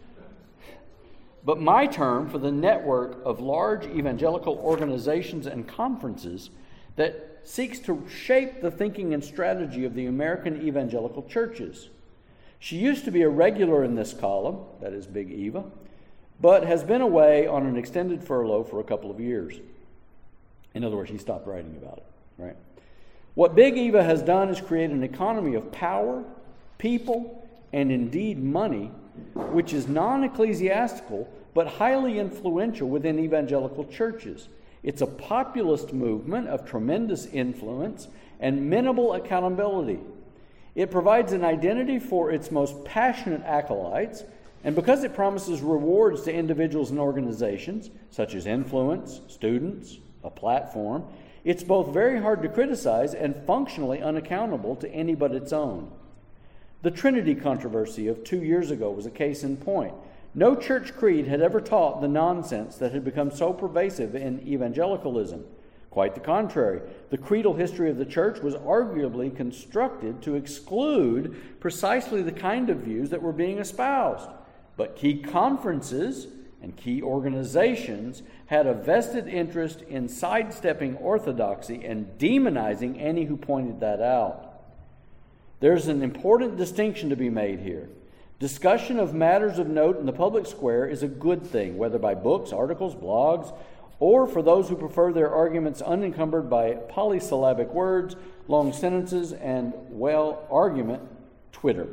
but my term for the network of large evangelical organizations and conferences that seeks to shape the thinking and strategy of the American evangelical churches. She used to be a regular in this column, that is Big Eva, but has been away on an extended furlough for a couple of years. In other words, he stopped writing about it, right? What Big Eva has done is create an economy of power, people, and indeed money, which is non-ecclesiastical but highly influential within evangelical churches. It's a populist movement of tremendous influence and minimal accountability. It provides an identity for its most passionate acolytes, and because it promises rewards to individuals and organizations, such as influence, students, a platform, it's both very hard to criticize and functionally unaccountable to any but its own. The Trinity controversy of two years ago was a case in point. No church creed had ever taught the nonsense that had become so pervasive in evangelicalism. Quite the contrary. The creedal history of the church was arguably constructed to exclude precisely the kind of views that were being espoused. But key conferences and key organizations had a vested interest in sidestepping orthodoxy and demonizing any who pointed that out. There's an important distinction to be made here. Discussion of matters of note in the public square is a good thing, whether by books, articles, blogs, or for those who prefer their arguments unencumbered by polysyllabic words, long sentences, and, well, argument, Twitter.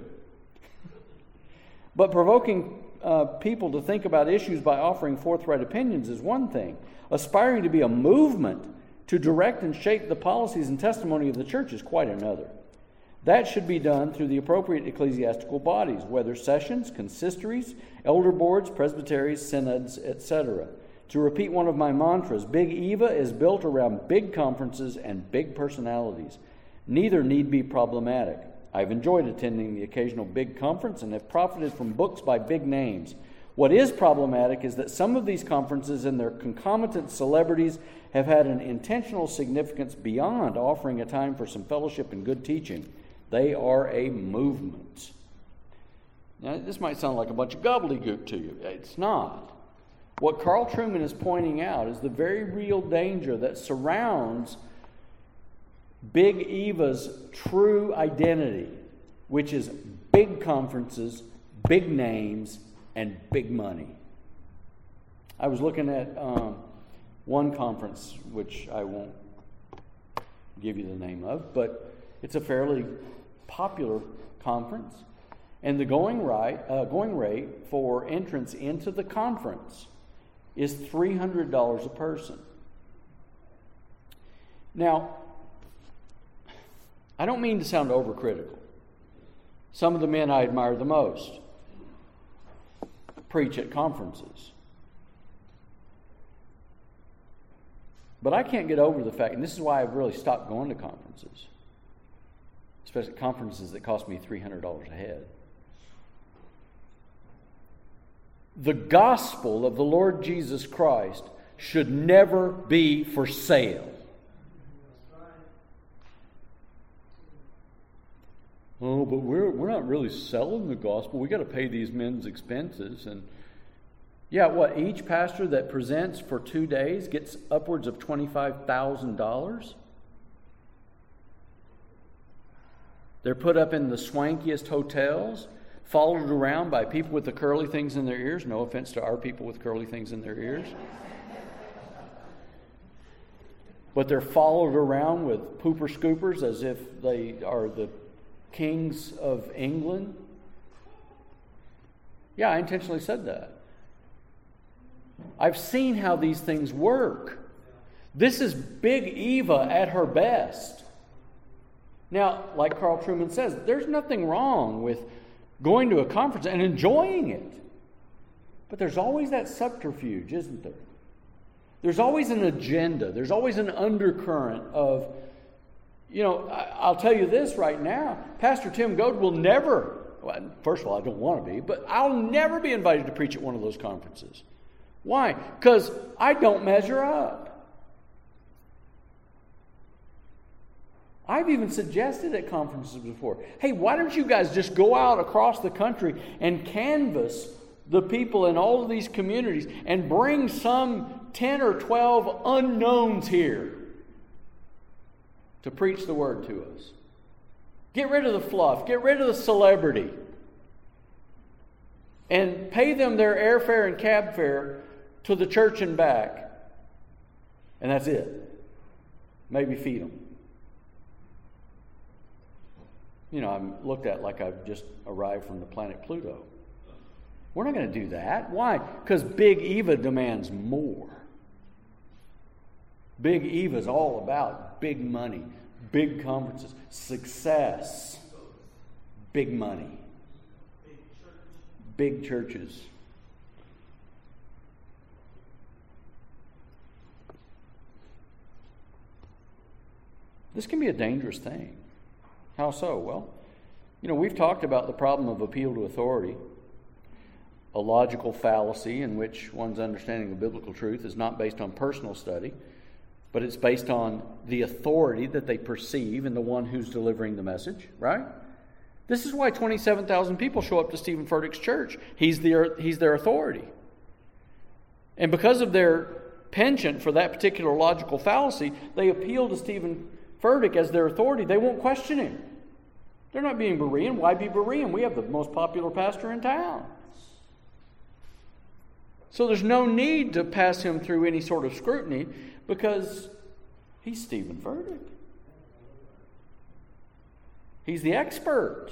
But provoking uh, people to think about issues by offering forthright opinions is one thing. Aspiring to be a movement to direct and shape the policies and testimony of the church is quite another. That should be done through the appropriate ecclesiastical bodies, whether sessions, consistories, elder boards, presbyteries, synods, et cetera. To repeat one of my mantras, Big Eva is built around big conferences and big personalities. Neither need be problematic. I've enjoyed attending the occasional big conference and have profited from books by big names. What is problematic is that some of these conferences and their concomitant celebrities have had an intentional significance beyond offering a time for some fellowship and good teaching. They are a movement. Now, this might sound like a bunch of gobbledygook to you. It's not. What Carl Trueman is pointing out is the very real danger that surrounds Big Eva's true identity, which is big conferences, big names, and big money. I was looking at um, one conference, which I won't give you the name of, but it's a fairly popular conference, and the going right, uh, going rate for entrance into the conference is three hundred dollars a person. Now, I don't mean to sound overcritical. Some of the men I admire the most preach at conferences. But I can't get over the fact, and this is why I've really stopped going to conferences, especially conferences that cost me three hundred dollars a head. The gospel of the Lord Jesus Christ should never be for sale. Oh, but we're we're not really selling the gospel. We got to pay these men's expenses. And yeah, what, each pastor that presents for two days gets upwards of twenty-five thousand dollars? They're put up in the swankiest hotels, followed around by people with the curly things in their ears. No offense to our people with curly things in their ears. But they're followed around with pooper scoopers as if they are the kings of England. Yeah, I intentionally said that. I've seen how these things work. This is Big Eva at her best. Now, like Carl Trueman says, there's nothing wrong with going to a conference and enjoying it. But there's always that subterfuge, isn't there? There's always an agenda. There's always an undercurrent of, you know, I'll tell you this right now. Pastor Tim Goad will never, well, first of all, I don't want to be, but I'll never be invited to preach at one of those conferences. Why? Because I don't measure up. I've even suggested at conferences before, hey, why don't you guys just go out across the country and canvass the people in all of these communities and bring some ten or twelve unknowns here to preach the word to us. Get rid of the fluff. Get rid of the celebrity. and pay them their airfare and cab fare to the church and back, and that's it. Maybe feed them. You know, I'm looked at like I've just arrived from the planet Pluto. We're not going to do that. Why? Because Big Eva demands more. Big Eva is all about big money, big conferences, success, big money, big churches. This can be a dangerous thing. How so? Well, you know, we've talked about the problem of appeal to authority, a logical fallacy in which one's understanding of biblical truth is not based on personal study, but it's based on the authority that they perceive in the one who's delivering the message, right? This is why twenty-seven thousand people show up to Stephen Furtick's church. He's their, he's their authority. And because of their penchant for that particular logical fallacy, they appeal to Stephen Furtick as their authority. They won't question him. They're not being Berean. Why be Berean? We have the most popular pastor in town. So there's no need to pass him through any sort of scrutiny because he's Stephen Furtick. He's the expert.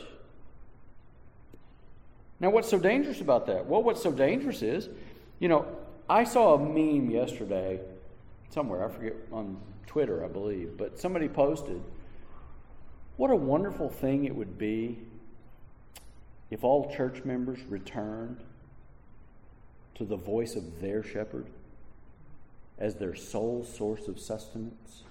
Now, what's so dangerous about that? Well, what's so dangerous is, you know, I saw a meme yesterday somewhere, I forget, on Twitter, I believe, but somebody posted, what a wonderful thing it would be if all church members returned to the voice of their shepherd as their sole source of sustenance.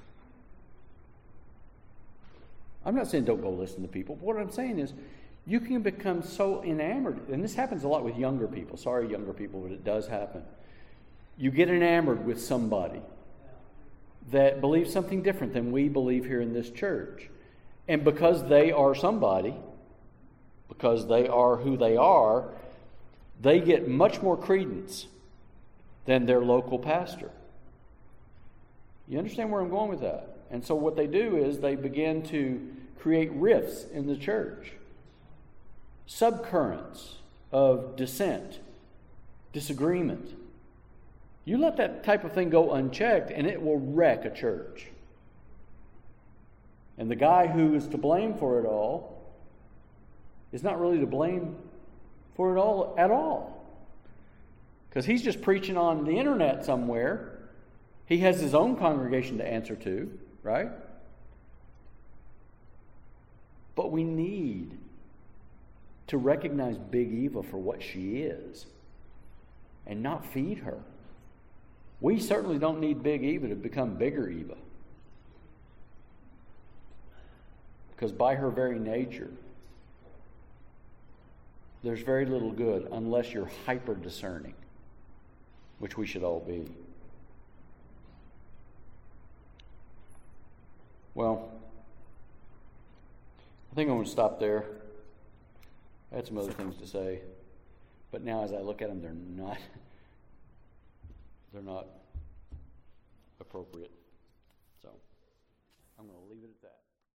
I'm not saying don't go listen to people, but what I'm saying is you can become so enamored, and this happens a lot with younger people. Sorry, younger people, but it does happen. You get enamored with somebody that believes something different than we believe here in this church. And because they are somebody, because they are who they are, they get much more credence than their local pastor. You understand where I'm going with that? And so what they do is they begin to create rifts in the church, subcurrents of dissent, disagreement. You let that type of thing go unchecked, and it will wreck a church. And the guy who is to blame for it all is not really to blame for it all at all. Because he's just preaching on the internet somewhere. He has his own congregation to answer to, right? But we need to recognize Big Eva for what she is and not feed her. We certainly don't need Big Eva to become Bigger Eva. Because by her very nature, there's very little good unless you're hyper discerning, which we should all be. Well, I think I'm going to stop there. I had some other things to say, but now as I look at them, they're not they're not appropriate. So I'm going to leave it at that.